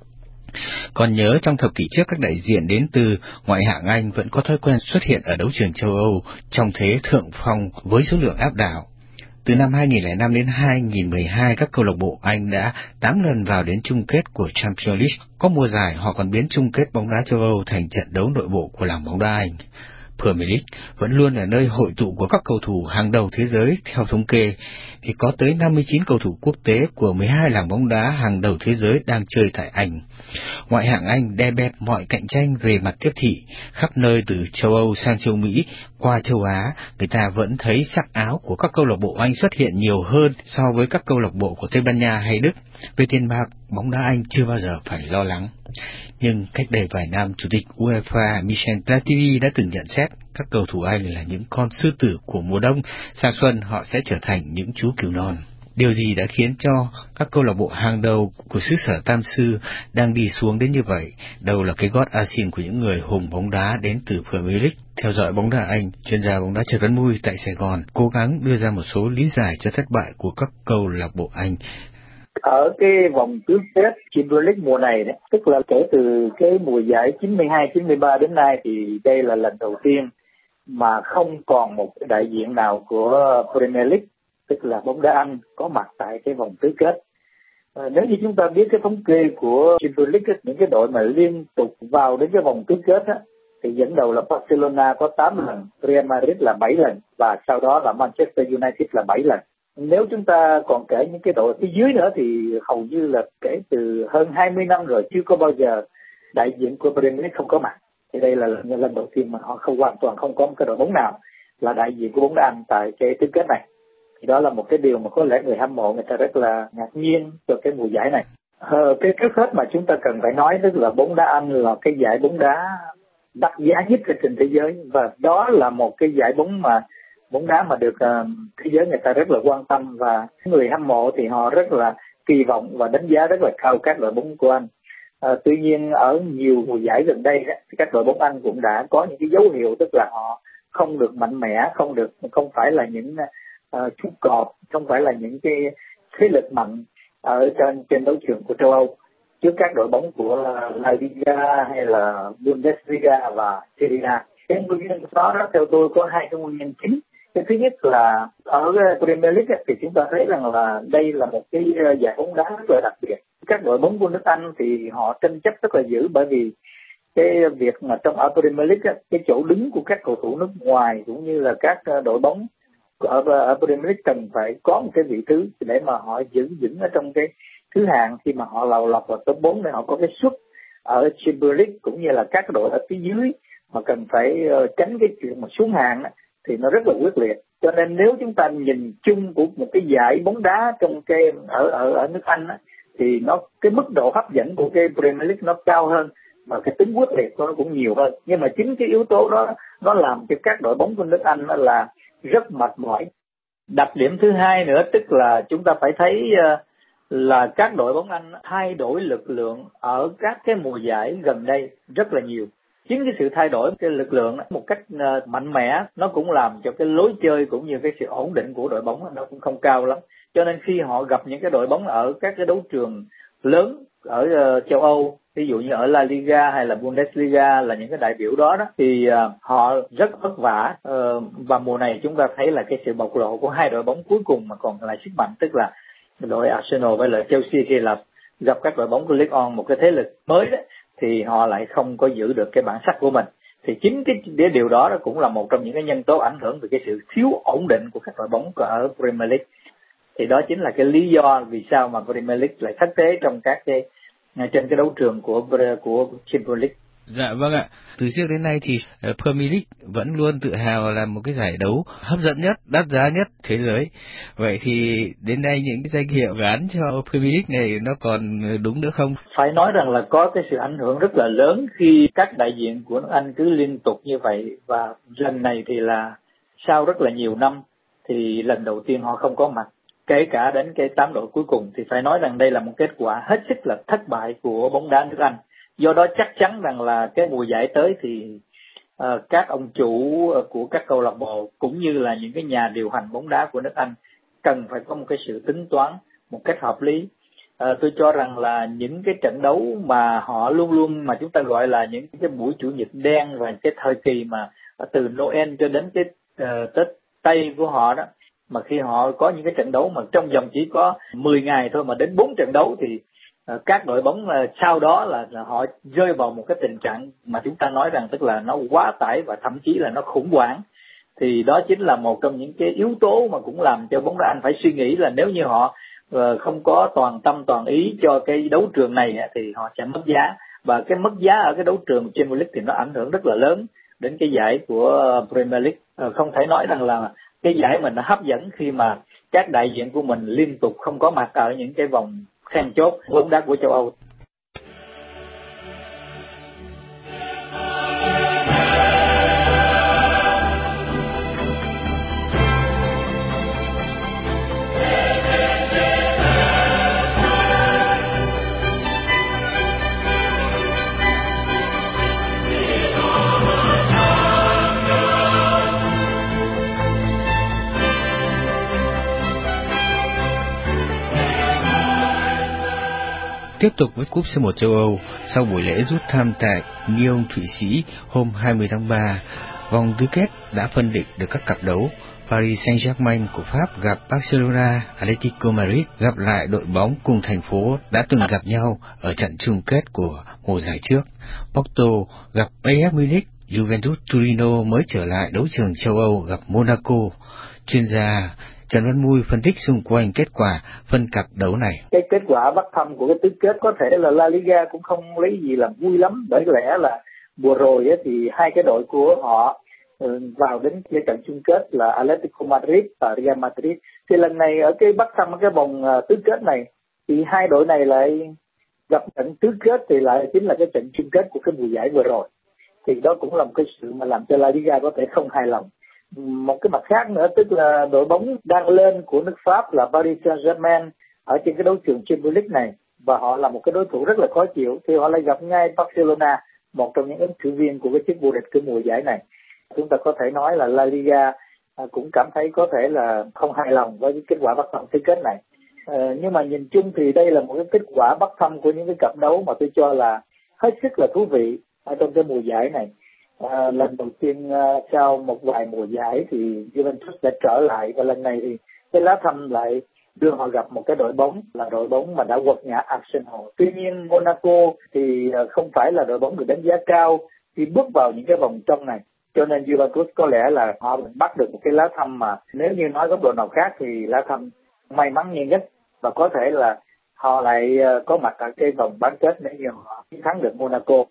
Còn nhớ trong thập kỷ trước, các đại diện đến từ ngoại hạng Anh vẫn có thói quen xuất hiện ở đấu trường châu Âu trong thế thượng phong với số lượng áp đảo. Từ năm 2005 đến 2012, các câu lạc bộ Anh đã 8 lần vào đến chung kết của Champions League. Có mùa giải, họ còn biến chung kết bóng đá châu Âu thành trận đấu nội bộ của làng bóng đá Anh. Premier League vẫn luôn là nơi hội tụ của các cầu thủ hàng đầu thế giới. Theo thống kê, thì có tới 59 cầu thủ quốc tế của 12 làng bóng đá hàng đầu thế giới đang chơi tại Anh. Ngoại hạng Anh đè bẹp mọi cạnh tranh về mặt tiếp thị. Khắp nơi từ châu Âu sang châu Mỹ, qua châu Á, người ta vẫn thấy sắc áo của các câu lạc bộ Anh xuất hiện nhiều hơn so với các câu lạc bộ của Tây Ban Nha hay Đức. Về tiền bạc, bóng đá Anh chưa bao giờ phải lo lắng. Nhưng cách đây vài năm, Chủ tịch UEFA Michel Platini đã từng nhận xét các cầu thủ Anh là những con sư tử của mùa đông, sang xuân họ sẽ trở thành những chú cừu non. Điều gì đã khiến cho các câu lạc bộ hàng đầu của xứ sở Tam Sư đang đi xuống đến như vậy? Đâu là cái gót Asin của những người hùng bóng đá đến từ Premier League? Theo dõi bóng đá Anh, chuyên gia bóng đá Trần Văn Mui tại Sài Gòn cố gắng đưa ra một số lý giải cho thất bại của các câu lạc bộ Anh. Ở cái vòng tứ kết Champions League mùa này đấy, tức là kể từ cái mùa giải 92-93 đến nay, thì đây là lần đầu tiên mà không còn một cái đại diện nào của Premier League, tức là bóng đá Anh, có mặt tại cái vòng tứ kết. Nếu như chúng ta biết cái thống kê của Champions League, những cái đội mà liên tục vào đến cái vòng tứ kết á, thì dẫn đầu là Barcelona có 8 lần, Real Madrid là 7 lần và sau đó là Manchester United là 7 lần. Nếu chúng ta còn kể những cái đội phía dưới nữa thì hầu như là kể từ hơn 20 năm rồi chưa có bao giờ đại diện của Premier League không có mặt. Thì đây là lần đầu tiên mà họ hoàn toàn không có một cái đội bóng nào là đại diện của bóng đá Anh tại cái tứ kết này. Thì đó là một cái điều mà có lẽ người hâm mộ người ta rất là ngạc nhiên cho cái mùa giải này. Cái trước hết mà chúng ta cần phải nói tức là bóng đá Anh là cái giải bóng đá đắt giá nhất trên thế giới, và đó là một cái giải bóng đá mà được thế giới người ta rất là quan tâm, và người hâm mộ thì họ rất là kỳ vọng và đánh giá rất là cao các đội bóng của Anh. Tuy nhiên ở nhiều mùa giải gần đây thì các đội bóng Anh cũng đã có những cái dấu hiệu, tức là họ không được mạnh mẽ, không phải là những chú cọp, không phải là những cái thế lực mạnh ở trên đấu trường của châu Âu trước các đội bóng của La Liga hay là Bundesliga và Serie A. Cái nguyên nhân đó theo tôi có hai cái nguyên nhân chính. Cái thứ nhất là ở Premier League thì chúng ta thấy rằng là đây là một cái giải bóng đá rất là đặc biệt. Các đội bóng của nước Anh thì họ tranh chấp rất là dữ, bởi vì cái việc mà ở Premier League cái chỗ đứng của các cầu thủ nước ngoài cũng như là các đội bóng ở Premier League cần phải có một cái vị trí để mà họ giữ vững ở trong cái thứ hạng, khi mà họ lọt vào top 4 để họ có cái suất ở Champions League, cũng như là các đội ở phía dưới mà cần phải tránh cái chuyện mà xuống hạng thì nó rất là quyết liệt. Cho nên nếu chúng ta nhìn chung của một cái giải bóng đá trong cái ở nước Anh thì cái mức độ hấp dẫn của cái Premier League nó cao hơn, mà cái tính quyết liệt của nó cũng nhiều hơn. Nhưng mà chính cái yếu tố đó nó làm cho các đội bóng của nước Anh là rất mệt mỏi. Đặc điểm thứ hai nữa tức là chúng ta phải thấy là các đội bóng Anh thay đổi lực lượng ở các cái mùa giải gần đây rất là nhiều. Chính cái sự thay đổi cái lực lượng một cách mạnh mẽ nó cũng làm cho cái lối chơi cũng như cái sự ổn định của đội bóng nó cũng không cao lắm. Cho nên khi họ gặp những cái đội bóng ở các cái đấu trường lớn ở châu Âu, ví dụ như ở La Liga hay là Bundesliga là những cái đại biểu đó thì họ rất vất vả, và mùa này chúng ta thấy là cái sự bộc lộ của hai đội bóng cuối cùng mà còn lại sức mạnh, tức là đội Arsenal với lại Chelsea khi là gặp các đội bóng của Ligue 1, một cái thế lực mới đó, thì họ lại không có giữ được cái bản sắc của mình. Thì chính cái điều đó cũng là một trong những cái nhân tố ảnh hưởng về cái sự thiếu ổn định của các đội bóng ở Premier League. Thì đó chính là cái lý do vì sao mà Premier League lại thất thế trong trên cái đấu trường của Champions League. Dạ vâng ạ. Từ trước đến nay thì Premier League vẫn luôn tự hào là một cái giải đấu hấp dẫn nhất, đắt giá nhất thế giới. Vậy thì đến nay những cái danh hiệu gán cho Premier League này nó còn đúng nữa không? Phải nói rằng là có cái sự ảnh hưởng rất là lớn khi các đại diện của nước Anh cứ liên tục như vậy, và lần này thì là sau rất là nhiều năm thì lần đầu tiên họ không có mặt, kể cả đến cái 8 đội cuối cùng, thì phải nói rằng đây là một kết quả hết sức là thất bại của bóng đá nước Anh. Do đó chắc chắn rằng là cái mùa giải tới thì các ông chủ của các câu lạc bộ cũng như là những cái nhà điều hành bóng đá của nước Anh cần phải có một cái sự tính toán một cách hợp lý. Tôi cho rằng là những cái trận đấu mà họ luôn luôn mà chúng ta gọi là những cái buổi chủ nhật đen, và cái thời kỳ mà từ Noel cho đến cái Tết Tây của họ đó, mà khi họ có những cái trận đấu mà trong vòng chỉ có 10 ngày thôi mà đến 4 trận đấu, thì các đội bóng sau đó là họ rơi vào một cái tình trạng mà chúng ta nói rằng tức là nó quá tải và thậm chí là nó khủng hoảng. Thì đó chính là một trong những cái yếu tố mà cũng làm cho bóng đá Anh phải suy nghĩ là nếu như họ không có toàn tâm toàn ý cho cái đấu trường này thì họ sẽ mất giá, và cái mất giá ở cái đấu trường Champions League thì nó ảnh hưởng rất là lớn đến cái giải của Premier League. Không thể nói rằng là cái giải mình nó hấp dẫn khi mà các đại diện của mình liên tục không có mặt ở những cái vòng then chốt bóng đá của châu Âu. Tiếp tục với cúp C1 châu Âu, sau buổi lễ rút thăm tại Lyon, Thụy Sĩ hôm 20 tháng 3, vòng tứ kết đã phân định được các cặp đấu. Paris Saint-Germain của Pháp gặp Barcelona, Atletico Madrid gặp lại đội bóng cùng thành phố đã từng gặp nhau ở trận chung kết của mùa giải trước. Porto gặp Bayern Munich, Juventus Torino mới trở lại đấu trường châu Âu gặp Monaco. Chuyên gia Trần Văn Mui phân tích xung quanh kết quả phân cặp đấu này. Cái kết quả bắt thăm của cái tứ kết có thể là La Liga cũng không lấy gì làm vui lắm, bởi lẽ là vừa rồi thì hai cái đội của họ vào đến cái trận chung kết là Atletico Madrid và Real Madrid. Thì lần này ở cái bắt thăm cái vòng tứ kết này thì hai đội này lại gặp trận tứ kết thì lại chính là cái trận chung kết của cái mùa giải vừa rồi. Thì đó cũng là một cái sự mà làm cho La Liga có thể không hài lòng. Một cái mặt khác nữa tức là đội bóng đang lên của nước Pháp là Paris Saint-Germain ở trên cái đấu trường Champions League này, và họ là một cái đối thủ rất là khó chịu, thì họ lại gặp ngay Barcelona, một trong những ứng cử viên của cái chức vô địch cái mùa giải này. Chúng ta có thể nói là La Liga cũng cảm thấy có thể là không hài lòng với cái kết quả bắt thăm tứ kết này. Nhưng mà nhìn chung thì đây là một cái kết quả bắt thăm của những cái cặp đấu mà tôi cho là hết sức là thú vị ở trong cái mùa giải này. Lần đầu tiên sau một vài mùa giải thì Juventus đã trở lại, và lần này thì cái lá thăm lại đưa họ gặp một cái đội bóng là đội bóng mà đã quật ngã Arsenal. Tuy nhiên Monaco thì không phải là đội bóng được đánh giá cao khi bước vào những cái vòng trong này, cho nên Juventus có lẽ là họ bắt được một cái lá thăm mà nếu như nói góc độ nào khác thì lá thăm may mắn nhất, và có thể là họ lại có mặt ở cái vòng bán kết nếu như họ chiến thắng được Monaco.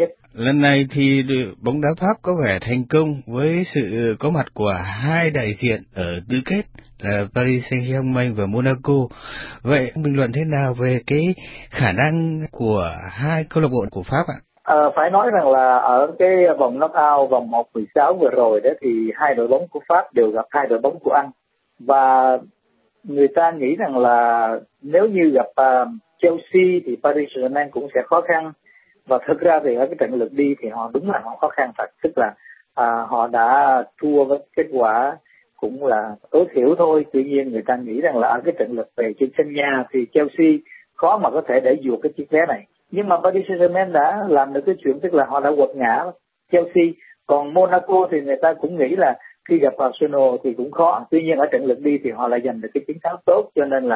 Lần này thì bóng đá Pháp có vẻ thành công với sự có mặt của hai đại diện ở tứ kết là Paris Saint-Germain và Monaco. Vậy bình luận thế nào về cái khả năng của hai câu lạc bộ của Pháp ạ? Phải nói rằng là ở cái vòng knock-out vòng 1/16 vừa rồi đó thì hai đội bóng của Pháp đều gặp hai đội bóng của Anh, và người ta nghĩ rằng là nếu như gặp Chelsea thì Paris Saint-Germain cũng sẽ khó khăn. Và thực ra thì ở cái trận lượt đi thì họ đúng là họ khó khăn thật, tức là họ đã thua với kết quả cũng là tối thiểu thôi. Tuy nhiên người ta nghĩ rằng là ở cái trận lượt về trên sân nhà thì Chelsea khó mà có thể để vượt cái chiếc vé này. Nhưng mà Paris Saint-Germain đã làm được cái chuyện tức là họ đã quật ngã Chelsea. Còn Monaco thì người ta cũng nghĩ là khi gặp Arsenal thì cũng khó. Tuy nhiên ở trận lượt đi thì họ lại giành được cái chiến thắng tốt, cho nên là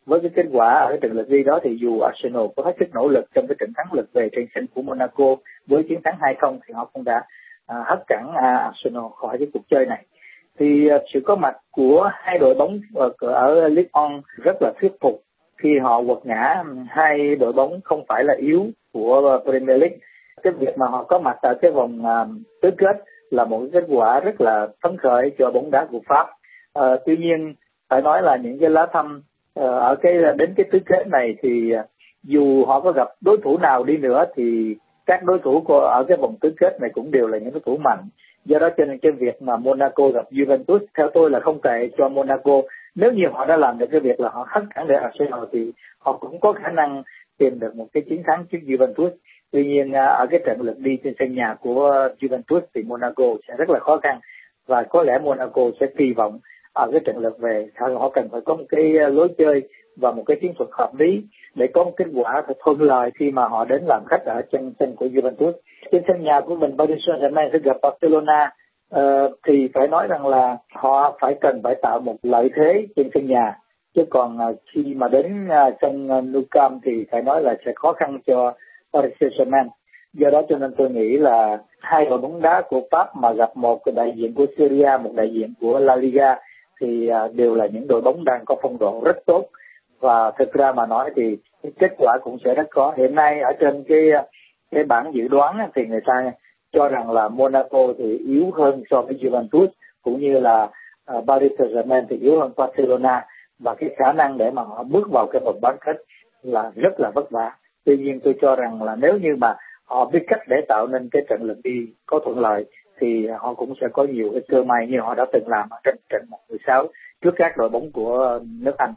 với cái kết quả ở trận lượt đi đó thì dù Arsenal có hết sức nỗ lực trong cái trận thắng lượt về trên sân của Monaco với chiến thắng 2-0 thì họ cũng đã hất cẳng Arsenal khỏi cái cuộc chơi này. Thì sự có mặt của hai đội bóng ở Ligue 1 rất là thuyết phục khi họ quật ngã hai đội bóng không phải là yếu của Premier League. Cái việc mà họ có mặt ở cái vòng tứ kết là một kết quả rất là phấn khởi cho bóng đá của Pháp. Tuy nhiên phải nói là những cái lá thăm ở đến cái tứ kết này thì dù họ có gặp đối thủ nào đi nữa thì các đối thủ ở cái vòng tứ kết này cũng đều là những đối thủ mạnh. Do đó cho nên cái việc mà Monaco gặp Juventus theo tôi là không tệ cho Monaco. Nếu như họ đã làm được cái việc là họ hất cẳng được Arsenal thì họ cũng có khả năng tìm được một cái chiến thắng trước Juventus. Tuy nhiên ở cái trận lượt đi trên sân nhà của Juventus thì Monaco sẽ rất là khó khăn và có lẽ Monaco sẽ kỳ vọng ở cái trận lượt về họ cần phải có một cái lối chơi và một cái chiến thuật hợp lý để có một kết quả thật thuận lợi khi mà họ đến làm khách ở trên sân của Juventus. Trên sân nhà của mình Paris Saint-Germain sẽ gặp Barcelona thì phải nói rằng là họ cần phải tạo một lợi thế trên sân nhà, chứ còn khi mà đến sân Nou Camp thì phải nói là sẽ khó khăn cho Paris Saint-Germain. Do đó cho nên tôi nghĩ là hai đội bóng đá của Pháp mà gặp một đại diện của Serie A, một đại diện của La Liga thì đều là những đội bóng đang có phong độ rất tốt, và thực ra mà nói thì cái kết quả cũng sẽ rất khó. Hiện nay ở trên cái bảng dự đoán thì người ta cho rằng là Monaco thì yếu hơn so với Juventus, cũng như là Paris Saint-Germain thì yếu hơn Barcelona, và cái khả năng để mà họ bước vào cái vòng bán kết là rất là vất vả. Tuy nhiên tôi cho rằng là nếu như mà họ biết cách để tạo nên cái trận lượt đi có thuận lợi thì họ cũng sẽ có nhiều cái cơ may như họ đã từng làm ở trên trận 1/16 trước các đội bóng của nước Anh.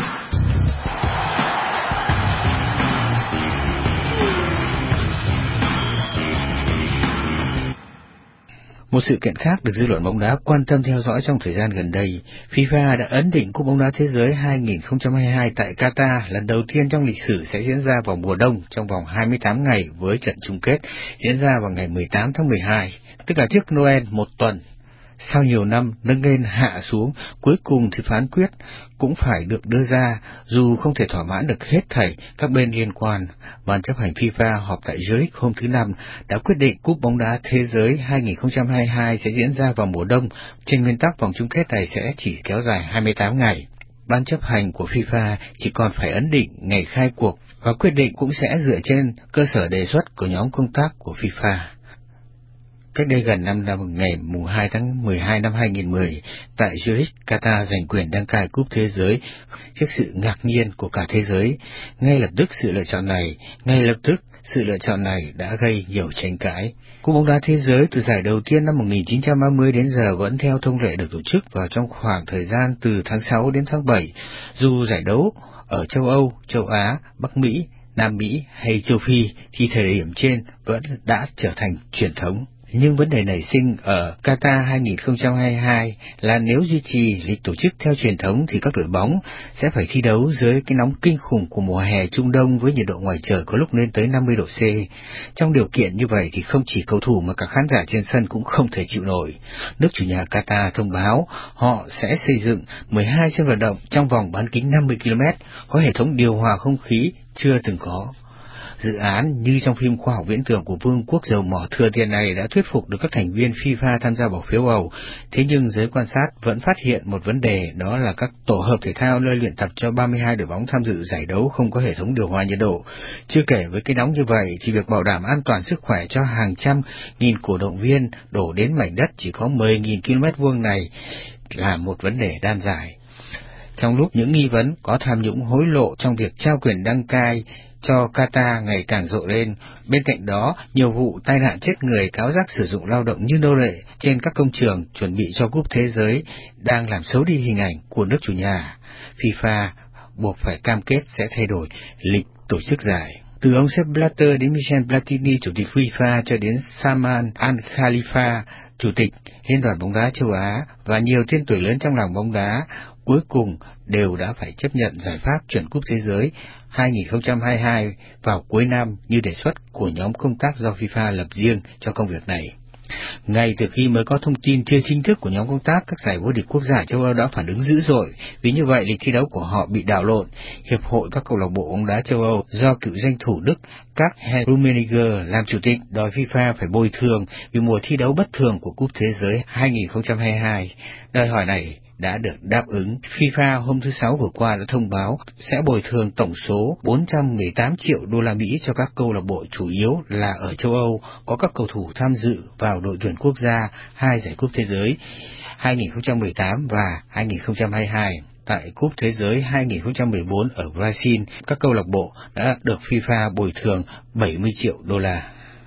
Một sự kiện khác được dư luận bóng đá quan tâm theo dõi trong thời gian gần đây, FIFA đã ấn định Cúp bóng đá thế giới 2022 tại Qatar lần đầu tiên trong lịch sử sẽ diễn ra vào mùa đông trong vòng 28 ngày với trận chung kết diễn ra vào ngày 18 tháng 12, tức là trước Noel một tuần. Sau nhiều năm nâng lên hạ xuống, cuối cùng thì phán quyết cũng phải được đưa ra, dù không thể thỏa mãn được hết thảy các bên liên quan. Ban chấp hành FIFA họp tại Zurich hôm thứ Năm đã quyết định Cúp bóng đá thế giới 2022 sẽ diễn ra vào mùa đông, trên nguyên tắc vòng chung kết này sẽ chỉ kéo dài 28 ngày. Ban chấp hành của FIFA chỉ còn phải ấn định ngày khai cuộc, và quyết định cũng sẽ dựa trên cơ sở đề xuất của nhóm công tác của FIFA. Cách đây gần 5 năm, ngày 2 tháng 12 năm 2010, tại Zurich, Qatar giành quyền đăng cai Cúp Thế giới trước sự ngạc nhiên của cả thế giới. Ngay lập tức sự lựa chọn này đã gây nhiều tranh cãi. Cúp bóng đá thế giới từ giải đầu tiên năm 1930 đến giờ vẫn theo thông lệ được tổ chức vào trong khoảng thời gian từ tháng 6 đến tháng 7, dù giải đấu ở châu Âu, châu Á, Bắc Mỹ, Nam Mỹ hay châu Phi thì thời điểm trên vẫn đã trở thành truyền thống. Nhưng vấn đề nảy sinh ở Qatar 2022 là nếu duy trì lịch tổ chức theo truyền thống thì các đội bóng sẽ phải thi đấu dưới cái nóng kinh khủng của mùa hè Trung Đông với nhiệt độ ngoài trời có lúc lên tới 50 độ C. Trong điều kiện như vậy thì không chỉ cầu thủ mà cả khán giả trên sân cũng không thể chịu nổi. Nước chủ nhà Qatar thông báo họ sẽ xây dựng 12 sân vận động trong vòng bán kính 50 km, có hệ thống điều hòa không khí chưa từng có. Dự án như trong phim khoa học viễn tưởng của Vương quốc dầu mỏ thừa tiền này đã thuyết phục được các thành viên FIFA tham gia bỏ phiếu bầu. Thế nhưng giới quan sát vẫn phát hiện một vấn đề, đó là các tổ hợp thể thao nơi luyện tập cho 32 đội bóng tham dự giải đấu không có hệ thống điều hòa nhiệt độ. Chưa kể với cái nóng như vậy thì việc bảo đảm an toàn sức khỏe cho hàng trăm nghìn cổ động viên đổ đến mảnh đất chỉ có 10.000 km vuông này là một vấn đề nan giải. Trong lúc những nghi vấn có tham nhũng hối lộ trong việc trao quyền đăng cai cho Qatar ngày càng rộ lên, bên cạnh đó nhiều vụ tai nạn chết người cáo rắc sử dụng lao động như nô lệ trên các công trường chuẩn bị cho Cúp Thế giới đang làm xấu đi hình ảnh của nước chủ nhà. FIFA buộc phải cam kết sẽ thay đổi lịch tổ chức giải. Từ ông Sepp Blatter đến Michel Platini, chủ tịch FIFA, cho đến Salman Al Khalifa, chủ tịch Liên đoàn bóng đá châu Á và nhiều tên tuổi lớn trong làng bóng đá, cuối cùng đều đã phải chấp nhận giải pháp chuyển Cúp Thế giới 2022 vào cuối năm như đề xuất của nhóm công tác do FIFA lập riêng cho công việc này. Ngay từ khi mới có thông tin chưa chính thức của nhóm công tác, các giải vô địch quốc gia châu Âu đã phản ứng dữ dội. Vì như vậy, lịch thi đấu của họ bị đảo lộn. Hiệp hội các câu lạc bộ bóng đá châu Âu do cựu danh thủ Đức Karl-Heinz Rummenigge làm chủ tịch đòi FIFA phải bồi thường vì mùa thi đấu bất thường của Cúp Thế giới 2022. Đòi hỏi này đã được đáp ứng. FIFA hôm thứ Sáu vừa qua đã thông báo sẽ bồi thường tổng số 418 triệu đô la Mỹ cho các câu lạc bộ chủ yếu là ở châu Âu có các cầu thủ tham dự vào đội tuyển quốc gia 2 giải Cúp Thế giới 2018 và 2022. Tại Cúp Thế giới 2014 ở Brazil, các câu lạc bộ đã được FIFA bồi thường 70 triệu đô la.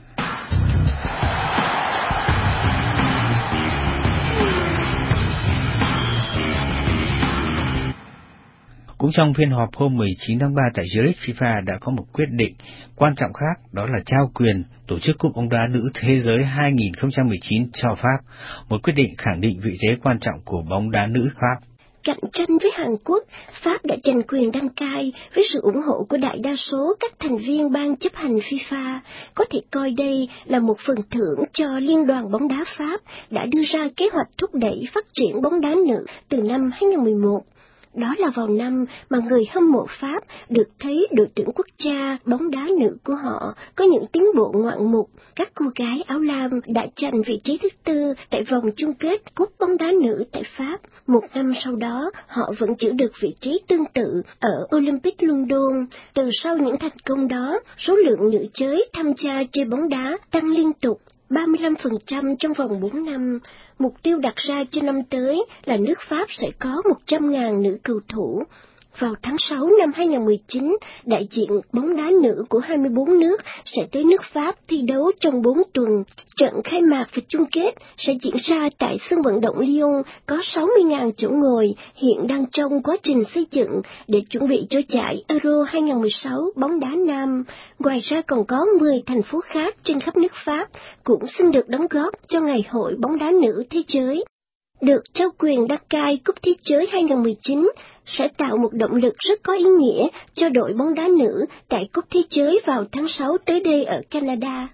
Cũng trong phiên họp hôm 19 tháng 3 tại Zurich, FIFA đã có một quyết định quan trọng khác, đó là trao quyền tổ chức Cúp bóng đá nữ Thế giới 2019 cho Pháp, một quyết định khẳng định vị thế quan trọng của bóng đá nữ Pháp. Cạnh tranh với Hàn Quốc, Pháp đã giành quyền đăng cai với sự ủng hộ của đại đa số các thành viên ban chấp hành FIFA. Có thể coi đây là một phần thưởng cho Liên đoàn bóng đá Pháp đã đưa ra kế hoạch thúc đẩy phát triển bóng đá nữ từ năm 2011. Đó là vào năm mà người hâm mộ Pháp được thấy đội tuyển quốc gia bóng đá nữ của họ có những tiến bộ ngoạn mục. Các cô gái áo lam đã giành vị trí thứ 4 tại vòng chung kết Cúp bóng đá nữ tại Pháp. Một năm sau đó, họ vẫn giữ được vị trí tương tự ở Olympic London. Từ sau những thành công đó, số lượng nữ giới tham gia chơi bóng đá tăng liên tục 35% trong vòng 4 năm. Mục tiêu đặt ra cho năm tới là nước Pháp sẽ có 100.000 nữ cầu thủ. Vào tháng 6 năm 2019, đại diện bóng đá nữ của 24 nước sẽ tới nước Pháp thi đấu trong 4 tuần. Trận khai mạc và chung kết sẽ diễn ra tại sân vận động Lyon, có 60.000 chỗ ngồi, hiện đang trong quá trình xây dựng để chuẩn bị cho giải Euro 2016 bóng đá nam. Ngoài ra còn có 10 thành phố khác trên khắp nước Pháp cũng xin được đóng góp cho Ngày hội bóng đá nữ thế giới. Được trao quyền đăng cai Cúp Thế giới 2019 sẽ tạo một động lực rất có ý nghĩa cho đội bóng đá nữ tại Cúp Thế giới vào tháng 6 tới đây ở Canada.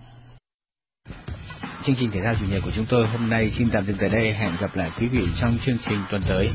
Chương trình thể thao chủ nhật của chúng tôi hôm nay xin tạm dừng tại đây. Hẹn gặp lại quý vị trong chương trình tuần tới.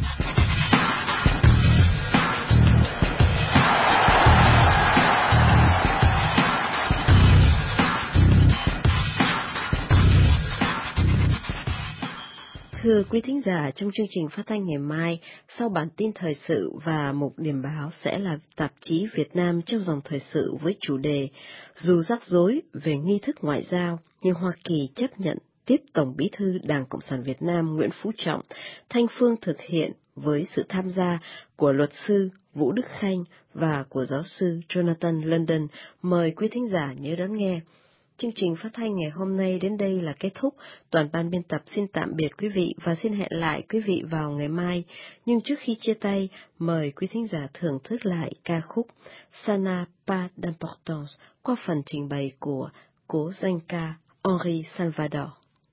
Thưa quý thính giả, trong chương trình phát thanh ngày mai, sau bản tin thời sự và mục điểm báo sẽ là tạp chí Việt Nam trong dòng thời sự với chủ đề Dù rắc rối về nghi thức ngoại giao, nhưng Hoa Kỳ chấp nhận tiếp Tổng Bí thư Đảng Cộng sản Việt Nam Nguyễn Phú Trọng, Thanh Phương thực hiện với sự tham gia của luật sư Vũ Đức Khanh và của giáo sư Jonathan London. Mời quý thính giả nhớ đón nghe. Chương trình phát thanh ngày hôm nay đến đây là kết thúc. Toàn ban biên tập xin tạm biệt quý vị và xin hẹn lại quý vị vào ngày mai. Nhưng trước khi chia tay, mời quý thính giả thưởng thức lại ca khúc Ça n'a pas d'importance qua phần trình bày của cố danh ca Henri Salvador.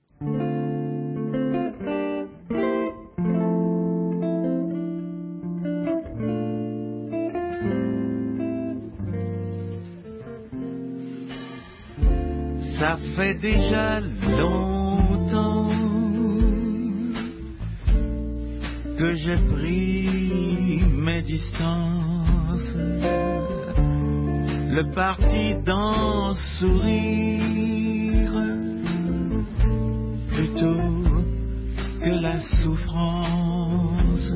Ça fait déjà longtemps que j'ai pris mes distances, le parti d'en sourire plutôt que la souffrance,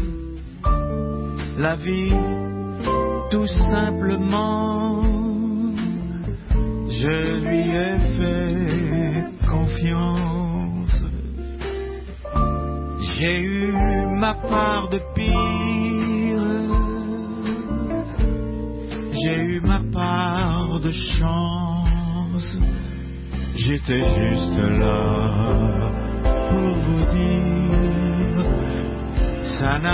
la vie tout simplement. Je lui ai fait confiance. J'ai eu ma part de pire, j'ai eu ma part de chance. J'étais juste là pour vous dire, ça n'a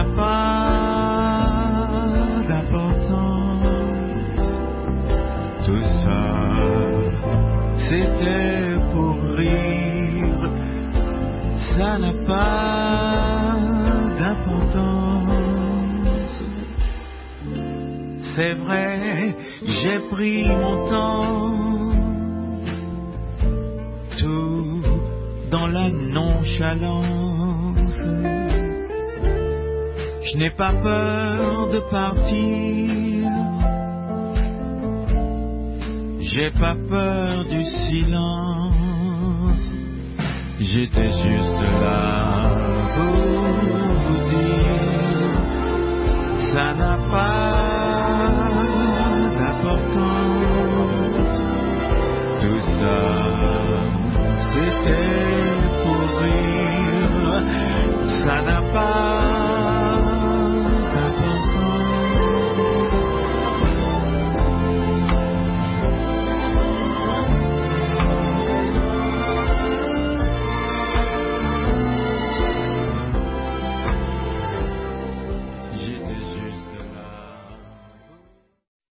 pas d'importance, tout ça c'était pour rire, ça n'a pas d'importance. C'est vrai, j'ai pris mon temps, tout dans la nonchalance. Je n'ai pas peur de partir, j'ai pas peur du silence. J'étais juste là pour vous dire, ça n'a pas